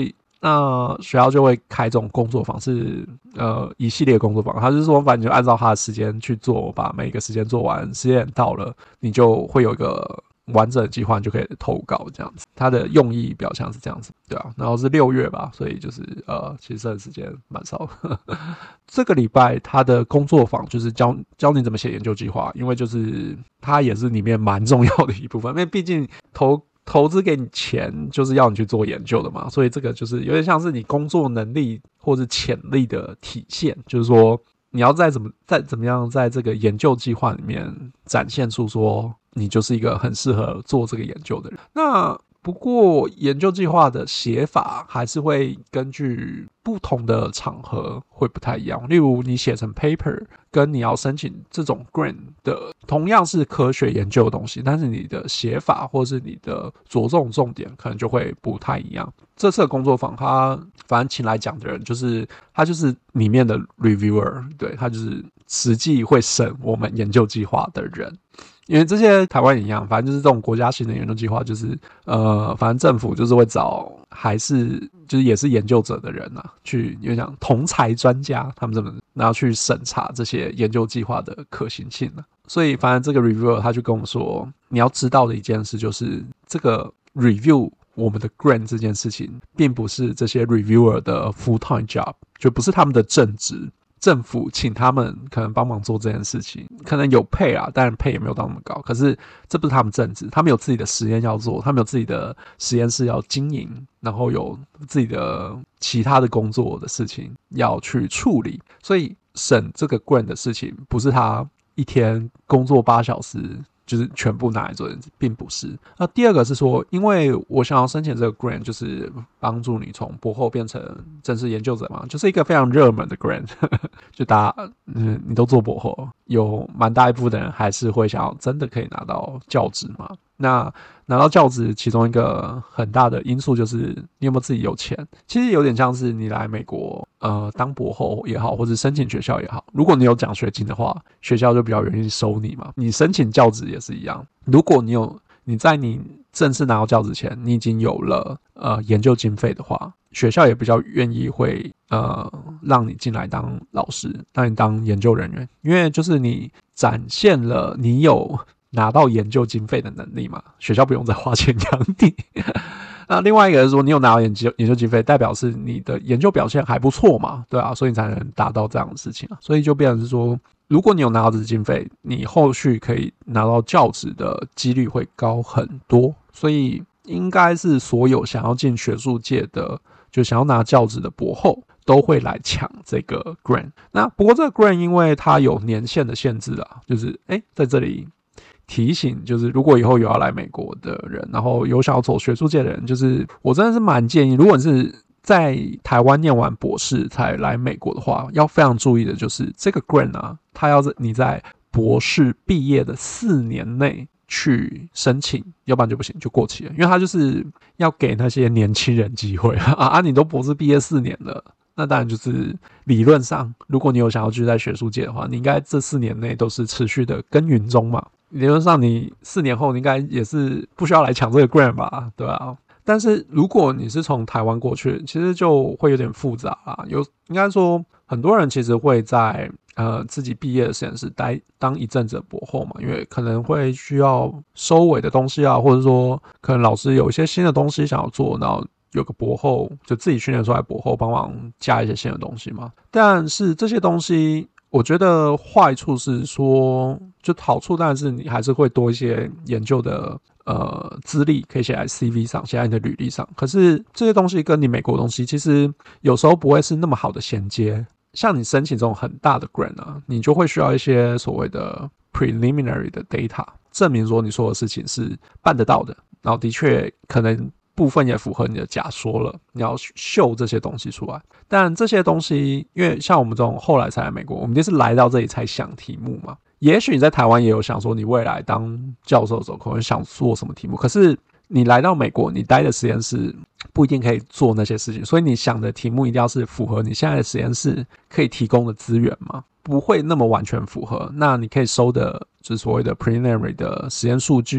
那学校就会开这种工作坊，是一系列工作坊，他就是说反正就按照他的时间去做，把每一个时间做完，时间到了，你就会有一个完整的计划，你就可以投稿这样子。它的用意表象是这样子，对啊。然后是6月吧，所以就是其实剩的时间蛮少的。这个礼拜他的工作坊就是教你怎么写研究计划，因为就是它也是里面蛮重要的一部分，因为毕竟投资给你钱就是要你去做研究的嘛，所以这个就是有点像是你工作能力或是潜力的体现，就是说你要再怎么样在这个研究计划里面展现出说你就是一个很适合做这个研究的人。那不过研究计划的写法还是会根据不同的场合会不太一样，例如你写成 paper 跟你要申请这种 grant 的同样是科学研究的东西，但是你的写法或是你的着重重点可能就会不太一样。这次的工作坊他反正请来讲的人就是他就是里面的 reviewer， 对，他就是实际会审我们研究计划的人。因为这些台湾一样，反正就是这种国家型的研究计划，就是反正政府就是会找还是就是也是研究者的人啊，去有点像同才专家，他们这么然后去审查这些研究计划的可行性啊。所以反正这个 reviewer 他就跟我们说，你要知道的一件事就是这个 review 我们的 grant 这件事情，并不是这些 reviewer 的 full time job， 就不是他们的正职。政府请他们可能帮忙做这件事情，可能有配啊，当然配也没有到那么高，可是这不是他们正职，他们有自己的实验要做，他们有自己的实验室要经营，然后有自己的其他的工作的事情要去处理，所以审这个 grant 的事情不是他一天工作8小时就是全部拿来做，并不是。那第二个是说，因为我想要申请这个 grant， 就是帮助你从博后变成正式研究者嘛，就是一个非常热门的 grant， 就大家你都做博后，有蛮大一部分的人还是会想要真的可以拿到教职嘛。那拿到教职，其中一个很大的因素就是你有没有自己有钱。其实有点像是你来美国当博后也好，或者申请学校也好，如果你有奖学金的话，学校就比较愿意收你嘛。你申请教职也是一样，如果你在你正式拿到教职前，你已经有了研究经费的话，学校也比较愿意会让你进来当老师，让你当研究人员，因为就是你展现了你有拿到研究经费的能力嘛，学校不用再花钱养你。那另外一个是说，你有拿到研究经费，代表是你的研究表现还不错嘛，对啊，所以你才能达到这样的事情啊。所以就变成是说，如果你有拿到这经费，你后续可以拿到教职的几率会高很多。所以应该是所有想要进学术界的，就想要拿教职的博后，都会来抢这个 grant。那不过这个 grant 因为它有年限的限制啊，就是在这里提醒，就是如果以后有要来美国的人，然后有想要走学术界的人，就是我真的是蛮建议，如果你是在台湾念完博士才来美国的话，要非常注意的就是这个 grant 啊，它要你在博士毕业的4年内去申请，要不然就不行，就过期了。因为它就是要给那些年轻人机会啊，你都博士毕业4年了，那当然就是理论上，如果你有想要继续在学术界的话，你应该这4年内都是持续的耕耘中嘛。理论上你4年后你应该也是不需要来抢这个 grant 吧，对啊。但是如果你是从台湾过去，其实就会有点复杂啦。应该说很多人其实会在自己毕业的实验室当一阵子的博后嘛，因为可能会需要收尾的东西啊，或者说可能老师有一些新的东西想要做，然后有个博后就自己训练出来博后帮忙加一些新的东西嘛。但是这些东西我觉得坏处是说，就好处当然是你还是会多一些研究的资历可以写在 CV 上，写在你的履历上。可是这些东西跟你美国的东西其实有时候不会是那么好的衔接。像你申请这种很大的 grant 啊，你就会需要一些所谓的 preliminary 的 data， 证明说你说的事情是办得到的，然后的确可能部分也符合你的假说了，你要秀这些东西出来。但这些东西因为像我们这种后来才来美国，我们就是来到这里才想题目嘛。也许你在台湾也有想说你未来当教授的时候可能想做什么题目，可是你来到美国，你待的实验室不一定可以做那些事情，所以你想的题目一定要是符合你现在的实验室可以提供的资源嘛，不会那么完全符合。那你可以收的就是所谓的 preliminary 的实验数据，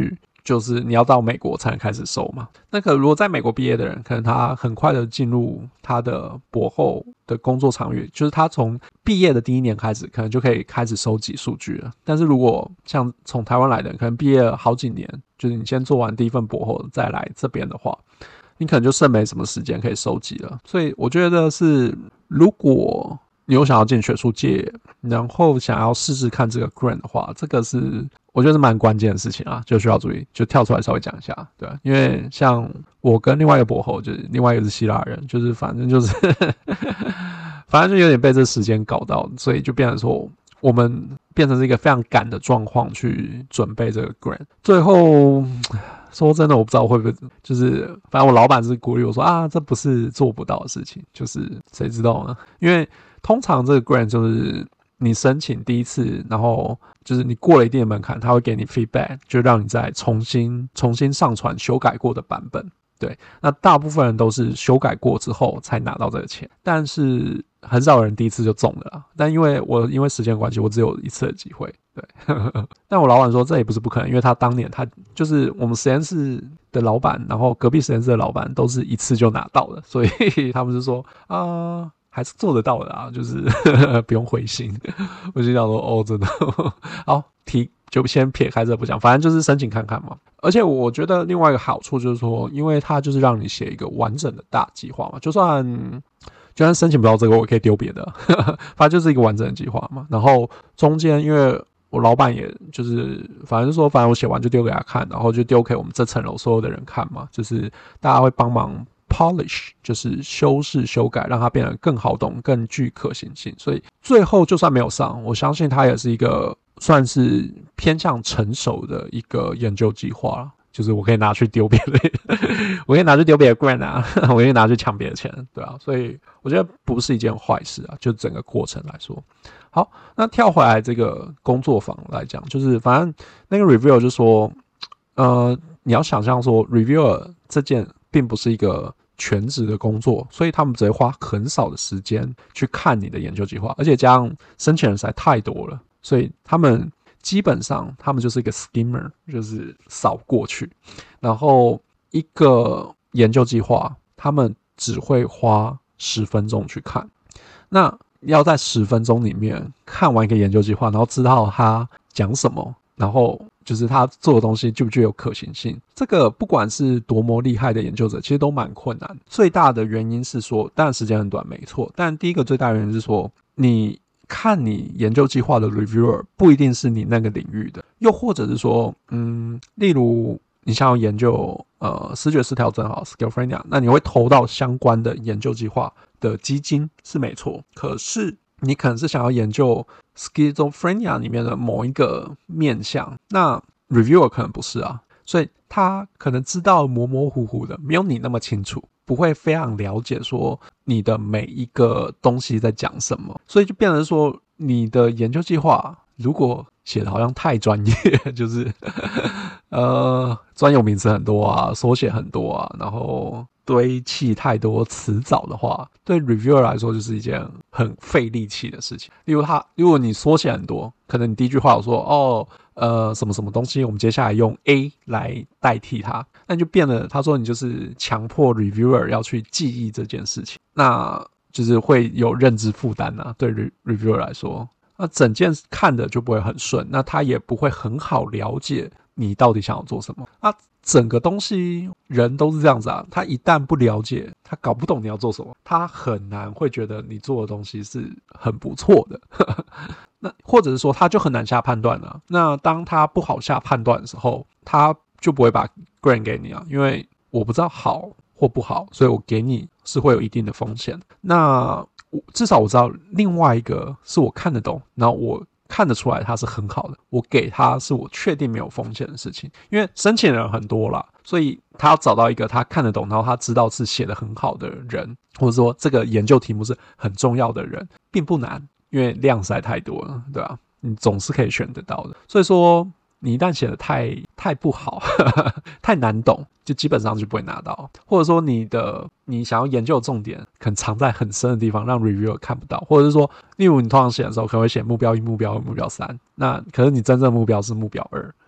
就是你要到美国才能开始收嘛。那个如果在美国毕业的人，可能他很快的进入他的博后的工作场域，就是他从毕业的第一年开始，可能就可以开始收集数据了。但是如果像从台湾来的人，可能毕业了好几年，就是你先做完第一份博后再来这边的话，你可能就剩没什么时间可以收集了。所以我觉得是，如果你有想要进学术界，然后想要试试看这个 grant 的话，这个是我觉得是蛮关键的事情啊，就需要注意，就跳出来稍微讲一下，对啊，因为像我跟另外一个博后，就是另外一个是希腊人，就是反正就是反正就有点被这时间搞到，所以就变成说我们变成是一个非常赶的状况去准备这个 grant， 最后。说真的，我不知道会不会，就是反正我老板是鼓励我说啊，这不是做不到的事情，就是谁知道呢？因为通常这个 grant 就是你申请第一次，然后就是你过了一定的门槛，他会给你 feedback， 就让你再重新上传修改过的版本。对，那大部分人都是修改过之后才拿到这个钱，但是很少人第一次就中了啦。但因为时间关系，我只有一次的机会。对，但我老板说这也不是不可能，因为他当年他就是我们实验室的老板，然后隔壁实验室的老板都是一次就拿到的，所以他们就说还是做得到的啊，就是不用灰心。我就想说真的好就先撇开这不讲，反正就是申请看看嘛。而且我觉得另外一个好处就是说，因为它就是让你写一个完整的大计划嘛，就算申请不到这个，我可以丢别的，反正就是一个完整的计划嘛。然后中间因为我老板也就是反正我写完就丢给他看，然后就丢给我们这层楼所有的人看嘛，就是大家会帮忙 polish， 就是修饰修改，让它变得更好懂，更具可行性。所以最后就算没有上，我相信它也是一个算是偏向成熟的一个研究计划了。就是我可以拿去丢别的我可以拿去丢别的 grant 啊，我可以拿去抢别的钱，对啊，所以我觉得不是一件坏事啊，就整个过程来说。好，那跳回来这个工作坊来讲，就是反正那个 reviewer 就说你要想象说 reviewer 这件并不是一个全职的工作，所以他们只会花很少的时间去看你的研究计划，而且加上申请人实在太多了，所以他们基本上他们就是一个 skimmer， 就是扫过去，然后一个研究计划他们只会花10分钟去看，那要在10分钟里面看完一个研究计划，然后知道他讲什么，然后就是他做的东西具不具有可行性，这个不管是多么厉害的研究者其实都蛮困难。最大的原因是说，当然时间很短没错，但第一个最大的原因是说，你看你研究计划的 reviewer 不一定是你那个领域的，又或者是说例如你想要研究思觉失调症好 schizophrenia， 那你会投到相关的研究计划的基金是没错，可是你可能是想要研究 schizophrenia 里面的某一个面向，那 reviewer 可能不是啊，所以他可能知道模模糊糊的，没有你那么清楚，不会非常了解说你的每一个东西在讲什么，所以就变成说你的研究计划如果写的好像太专业，就是专有名词很多啊，缩写很多啊，然后堆砌太多词藻的话，对 reviewer 来说就是一件很费力气的事情。如果你缩写很多，可能你第一句话有说什么什么东西，我们接下来用 A 来代替它，那就变了。他说你就是强迫 reviewer 要去记忆这件事情，那就是会有认知负担啊，对 reviewer 来说。那整件看的就不会很顺，那他也不会很好了解你到底想要做什么。那整个东西人都是这样子啊，他一旦不了解，他搞不懂你要做什么，他很难会觉得你做的东西是很不错的。那或者是说他就很难下判断啊。那当他不好下判断的时候，他就不会把 grant 给你啊，因为我不知道好或不好，所以我给你是会有一定的风险。那至少我知道另外一个是我看得懂，然后我看得出来它是很好的，我给他是我确定没有风险的事情。因为申请人很多啦，所以他要找到一个他看得懂，然后他知道是写得很好的人，或者说这个研究题目是很重要的人，并不难，因为量实在太多了，对吧？你总是可以选得到的。所以说你一旦写得太不好太难懂，就基本上就不会拿到。或者说你想要研究的重点可能藏在很深的地方，让 reviewer 看不到，或者是说例如你通常写的时候可能会写目标1、目标2、目标3，那可是你真正的目标是目标2，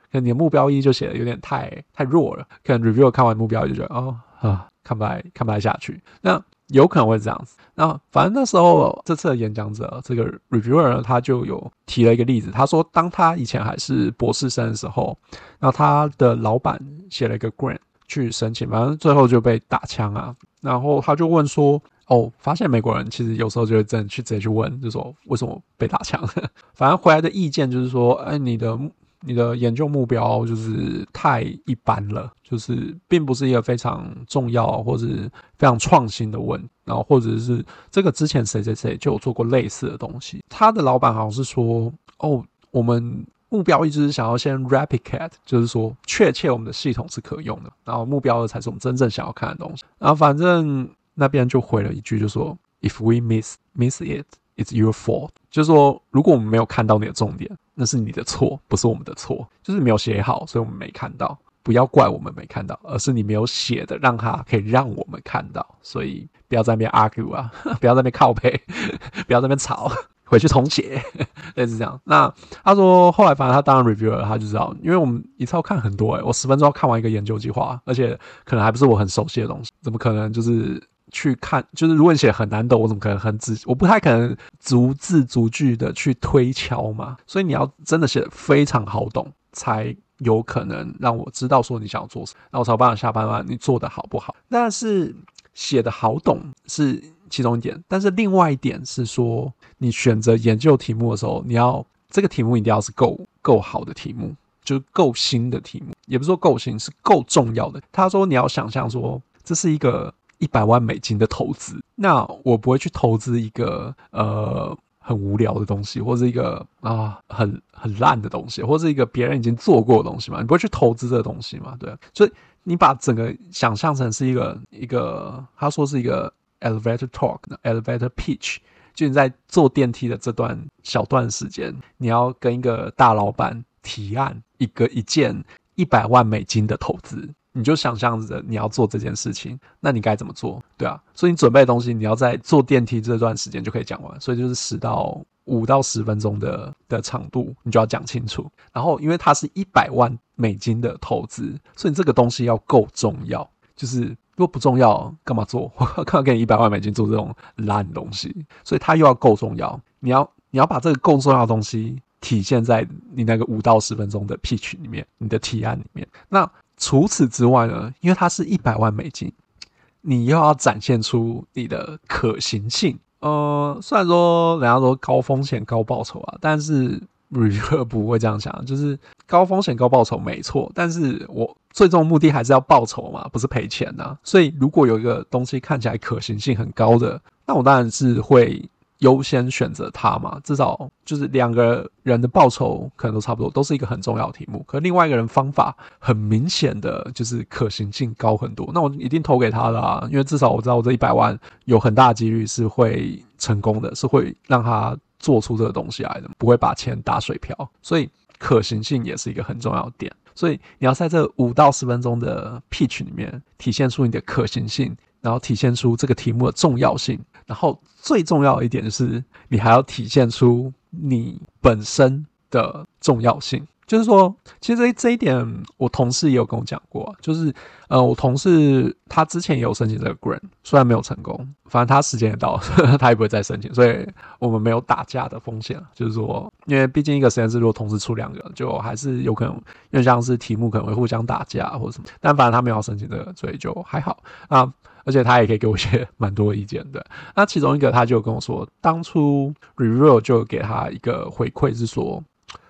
可能你的目标一就写的有点太弱了，可能 reviewer 看完目标一就觉得看不来下去，那有可能会这样子。那反正那时候这次的演讲者这个 reviewer 呢，他就有提了一个例子，他说当他以前还是博士生的时候，然后他的老板写了一个 grant 去申请，反正最后就被打枪啊，然后他就问说发现美国人其实有时候就会直接去问，就说为什么被打枪反正回来的意见就是说你的研究目标就是太一般了，就是并不是一个非常重要或是非常创新的然后或者是这个之前谁就有做过类似的东西。他的老板好像是说我们目标一直是想要先 replicate， 就是说确切我们的系统是可用的，然后目标二才是我们真正想要看的东西。然后反正那边就回了一句就说 if we miss it it's your fault， 就是说如果我们没有看到你的重点，那是你的错，不是我们的错，就是没有写好，所以我们没看到，不要怪我们没看到，而是你没有写的让它可以让我们看到，所以不要在那边 argue 啊不要在那边靠北不要在那边吵，回去重写类似这样。那他说后来反正他当然 reviewer 他就知道，因为我们一次要看很多我10分钟要看完一个研究计划，而且可能还不是我很熟悉的东西，怎么可能就是去看，就是如果你写很难懂，我怎么可能很我不太可能逐字逐句的去推敲嘛，所以你要真的写得非常好懂，才有可能让我知道说你想要做什么，那我才有办法下班嘛，你做得好不好。但是写得好懂是其中一点，但是另外一点是说，你选择研究题目的时候，你要这个题目一定要是够好的题目，就是够新的题目，也不是说够新，是够重要的。他说你要想象说，这是一个$100万的投资，那我不会去投资一个很无聊的东西，或是一个很烂的东西，或是一个别人已经做过的东西嘛，你不会去投资这个东西嘛，对。所以你把整个想象成是一个他说是一个 elevator talk elevator pitch， 就你在坐电梯的这段小段时间，你要跟一个大老板提案一件$100万的投资，你就想象着你要做这件事情，那你该怎么做？对啊，所以你准备的东西，你要在坐电梯这段时间就可以讲完，所以就是5到10分钟的长度，你就要讲清楚。然后，因为它是$100万的投资，所以你这个东西要够重要。就是如果不重要，干嘛做？干嘛给你$100万做这种烂东西？所以它又要够重要，你要把这个够重要的东西体现在你那个5到10分钟的 pitch 里面，你的提案里面。那除此之外呢，因为它是$100万，你又要展现出你的可行性。虽然说人家说高风险高报酬啊，但是 reviewer 不会这样想，就是高风险高报酬没错，但是我最终目的还是要报酬嘛，不是赔钱啊。所以如果有一个东西看起来可行性很高的，那我当然是会优先选择它嘛，至少就是2个人的报酬可能都差不多，都是一个很重要的题目，可另外一个人方法很明显的就是可行性高很多，那我一定投给他的啊，因为至少我知道我这$100万有很大的几率是会成功的，是会让他做出这个东西来的，不会把钱打水漂，所以可行性也是一个很重要的点。所以你要在这5到10分钟的 pitch 里面体现出你的可行性，然后体现出这个题目的重要性，然后最重要的一点就是你还要体现出你本身的重要性。就是说其实这一点我同事也有跟我讲过，就是我同事他之前也有申请这个 grant， 虽然没有成功，反正他时间也到了他也不会再申请，所以我们没有打架的风险。就是说因为毕竟一个实验室如果同时出2个，就还是有可能因为像是题目可能会互相打架或者什么，但反正他没有要申请这个，所以就还好啊。而且他也可以给我一些蛮多的意见的。那其中一个他就跟我说，当初 review 就给他一个回馈是说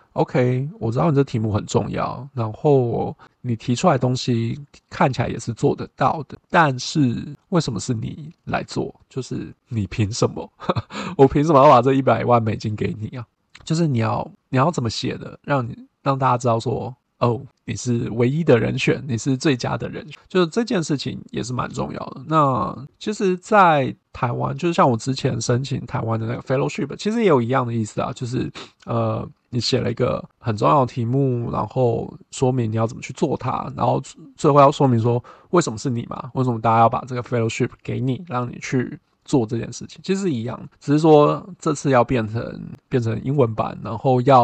OK， 我知道你这题目很重要，然后你提出来的东西看起来也是做得到的，但是为什么是你来做？就是你凭什么我凭什么要把这$100万给你啊？就是你要怎么写的，让大家知道说你是唯一的人选，你是最佳的人选，就是这件事情也是蛮重要的。那其实在台湾，就是像我之前申请台湾的那个 fellowship， 其实也有一样的意思啊，就是你写了一个很重要的题目，然后说明你要怎么去做它，然后最后要说明说为什么是你嘛，为什么大家要把这个 fellowship 给你，让你去做这件事情，其实是一样，只是说这次要变成英文版，然后要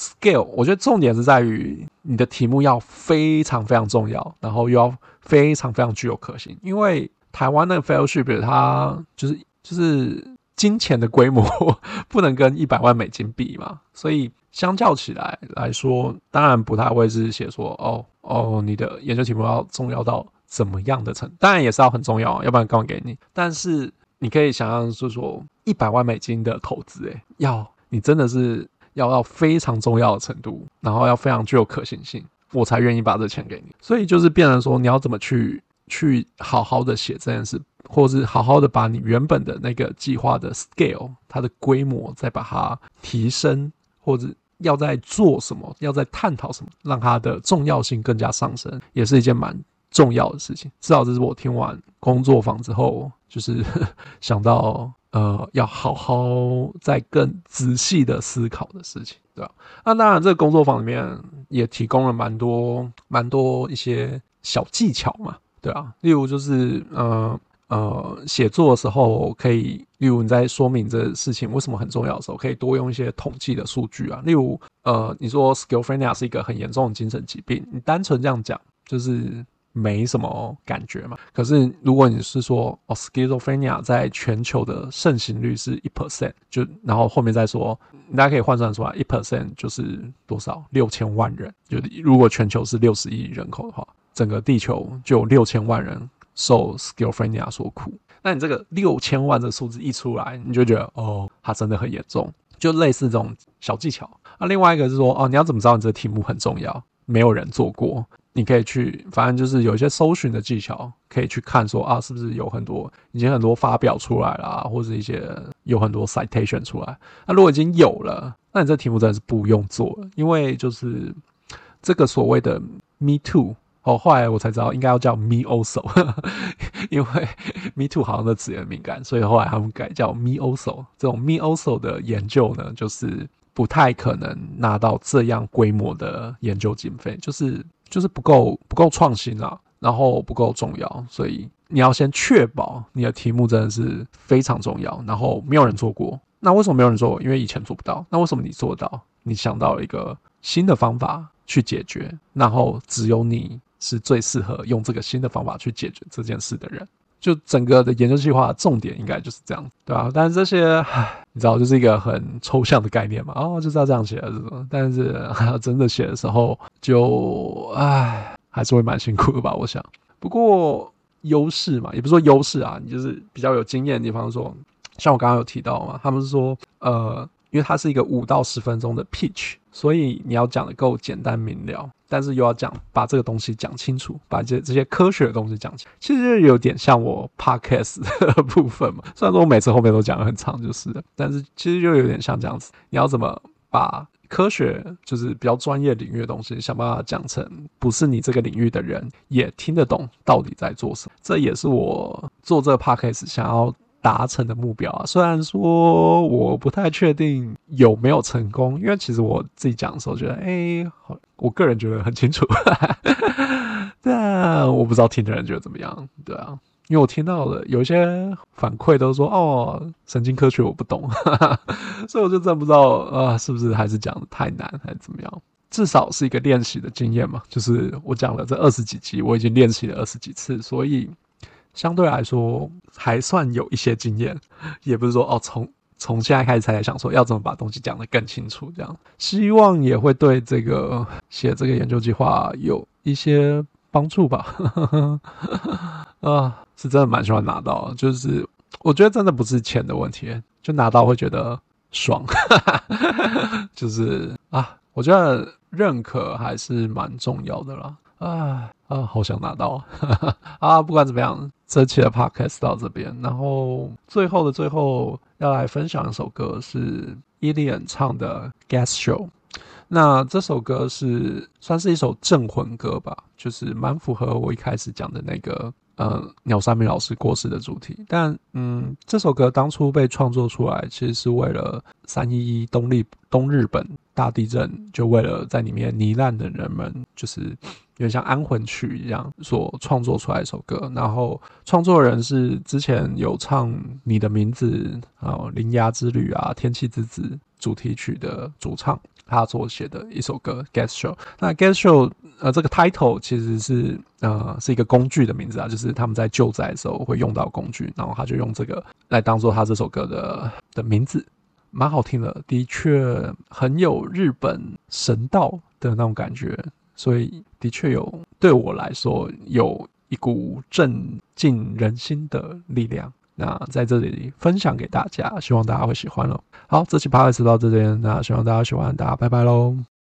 scale， 我觉得重点是在于你的题目要非常非常重要，然后又要非常非常具有可行。因为台湾那个 fellowship 它就是金钱的规模不能跟$100万比嘛，所以相较起来说，当然不太会是写说你的研究题目要重要到怎么样的程度，当然也是要很重要，要不然干嘛给你？但是你可以想象是说$100万的投资，你真的是要到非常重要的程度，然后要非常具有可行性，我才愿意把这钱给你。所以就是变成说你要怎么去好好的写这件事，或是好好的把你原本的那个计划的 scale 它的规模再把它提升，或者要在做什么，要在探讨什么，让它的重要性更加上升，也是一件蛮重要的事情。至少这是我听完工作坊之后就是想到要好好再更仔细的思考的事情，对吧？那当然这个工作坊里面也提供了蛮多一些小技巧嘛，对啊，例如就是写作的时候可以，例如你在说明这事情为什么很重要的时候，可以多用一些统计的数据啊。例如你说 schizophrenia 是一个很严重的精神疾病，你单纯这样讲就是没什么感觉嘛。可是如果你是说schizophrenia 在全球的盛行率是 1%， 然后后面再说，大家可以换算出来 1% 就是多少？6000万人。就如果全球是60亿人口的话，整个地球就有6000万人受 schizophrenia 所苦。那你这个6000万这个数字一出来，你就觉得它真的很严重，就类似这种小技巧。另外一个是说你要怎么知道你这个题目很重要，没有人做过，你可以去，反正就是有一些搜寻的技巧，可以去看说是不是有已经很多发表出来啦，或者有很多 citation 出来。那如果已经有了，那你这题目真的是不用做了，因为就是这个所谓的 me too。后来我才知道应该要叫 me also 因为 me too 好像的词也很敏感，所以后来他们改叫 me also。 这种 me also 的研究呢，就是不太可能拿到这样规模的研究经费，就是不够创新啦，然后不够重要，所以你要先确保你的题目真的是非常重要，然后没有人做过。那为什么没有人做？因为以前做不到。那为什么你做到？你想到了一个新的方法去解决，然后只有你是最适合用这个新的方法去解决这件事的人。就整个的研究计划的重点应该就是这样，对吧？但是这些你知道就是一个很抽象的概念嘛，就是要这样写的，但是真的写的时候就还是会蛮辛苦的吧，我想。不过优势嘛，也不是说优势啊，你就是比较有经验的地方说，像我刚刚有提到嘛，他们是说因为它是一个5到10分钟的 pitch， 所以你要讲的够简单明了，但是又要把这个东西讲清楚，把这些科学的东西讲清楚。其实有点像我 podcast 的部分嘛，虽然说我每次后面都讲得很长就是了，但是其实就有点像这样子，你要怎么把科学就是比较专业领域的东西想办法讲成不是你这个领域的人也听得懂到底在做什么。这也是我做这个 podcast 想要达成的目标啊，虽然说我不太确定有没有成功，因为其实我自己讲的时候觉得我个人觉得很清楚但我不知道听的人觉得怎么样，对啊，因为我听到了有一些反馈都说神经科学我不懂所以我就真的不知道是不是还是讲的太难还是怎么样。至少是一个练习的经验嘛，就是我讲了这20几集，我已经练习了20几次，所以相对来说还算有一些经验，也不是说从现在开始才想说要怎么把东西讲得更清楚，这样希望也会对这个写这个研究计划有一些帮助吧是真的蛮喜欢拿到，就是我觉得真的不是钱的问题，就拿到会觉得爽就是我觉得认可还是蛮重要的啦。好想拿到不管怎么样，这期的 podcast 到这边，然后最后的最后要来分享一首歌，是 Ilian 唱的 Gas Show。 那这首歌算是一首镇魂歌吧，就是蛮符合我一开始讲的那个鸟山明老师过世的主题。但这首歌当初被创作出来其实是为了311东日本大地震，就为了在里面罹难的人们，就是有点像安魂曲一样所创作出来一首歌。然后创作人是之前有唱你的名字、铃芽之旅啊、天气之子主题曲的主唱他所写的一首歌 Gas Show。那 Gas Show 这个 title 其实是一个工具的名字啊，就是他们在救灾的时候会用到工具，然后他就用这个来当做他这首歌的名字，蛮好听的，的确很有日本神道的那种感觉，所以的确对我来说有一股镇静人心的力量。那在这里分享给大家，希望大家会喜欢咯。好，这期 podcast 到这边，那希望大家喜欢，大家拜拜咯。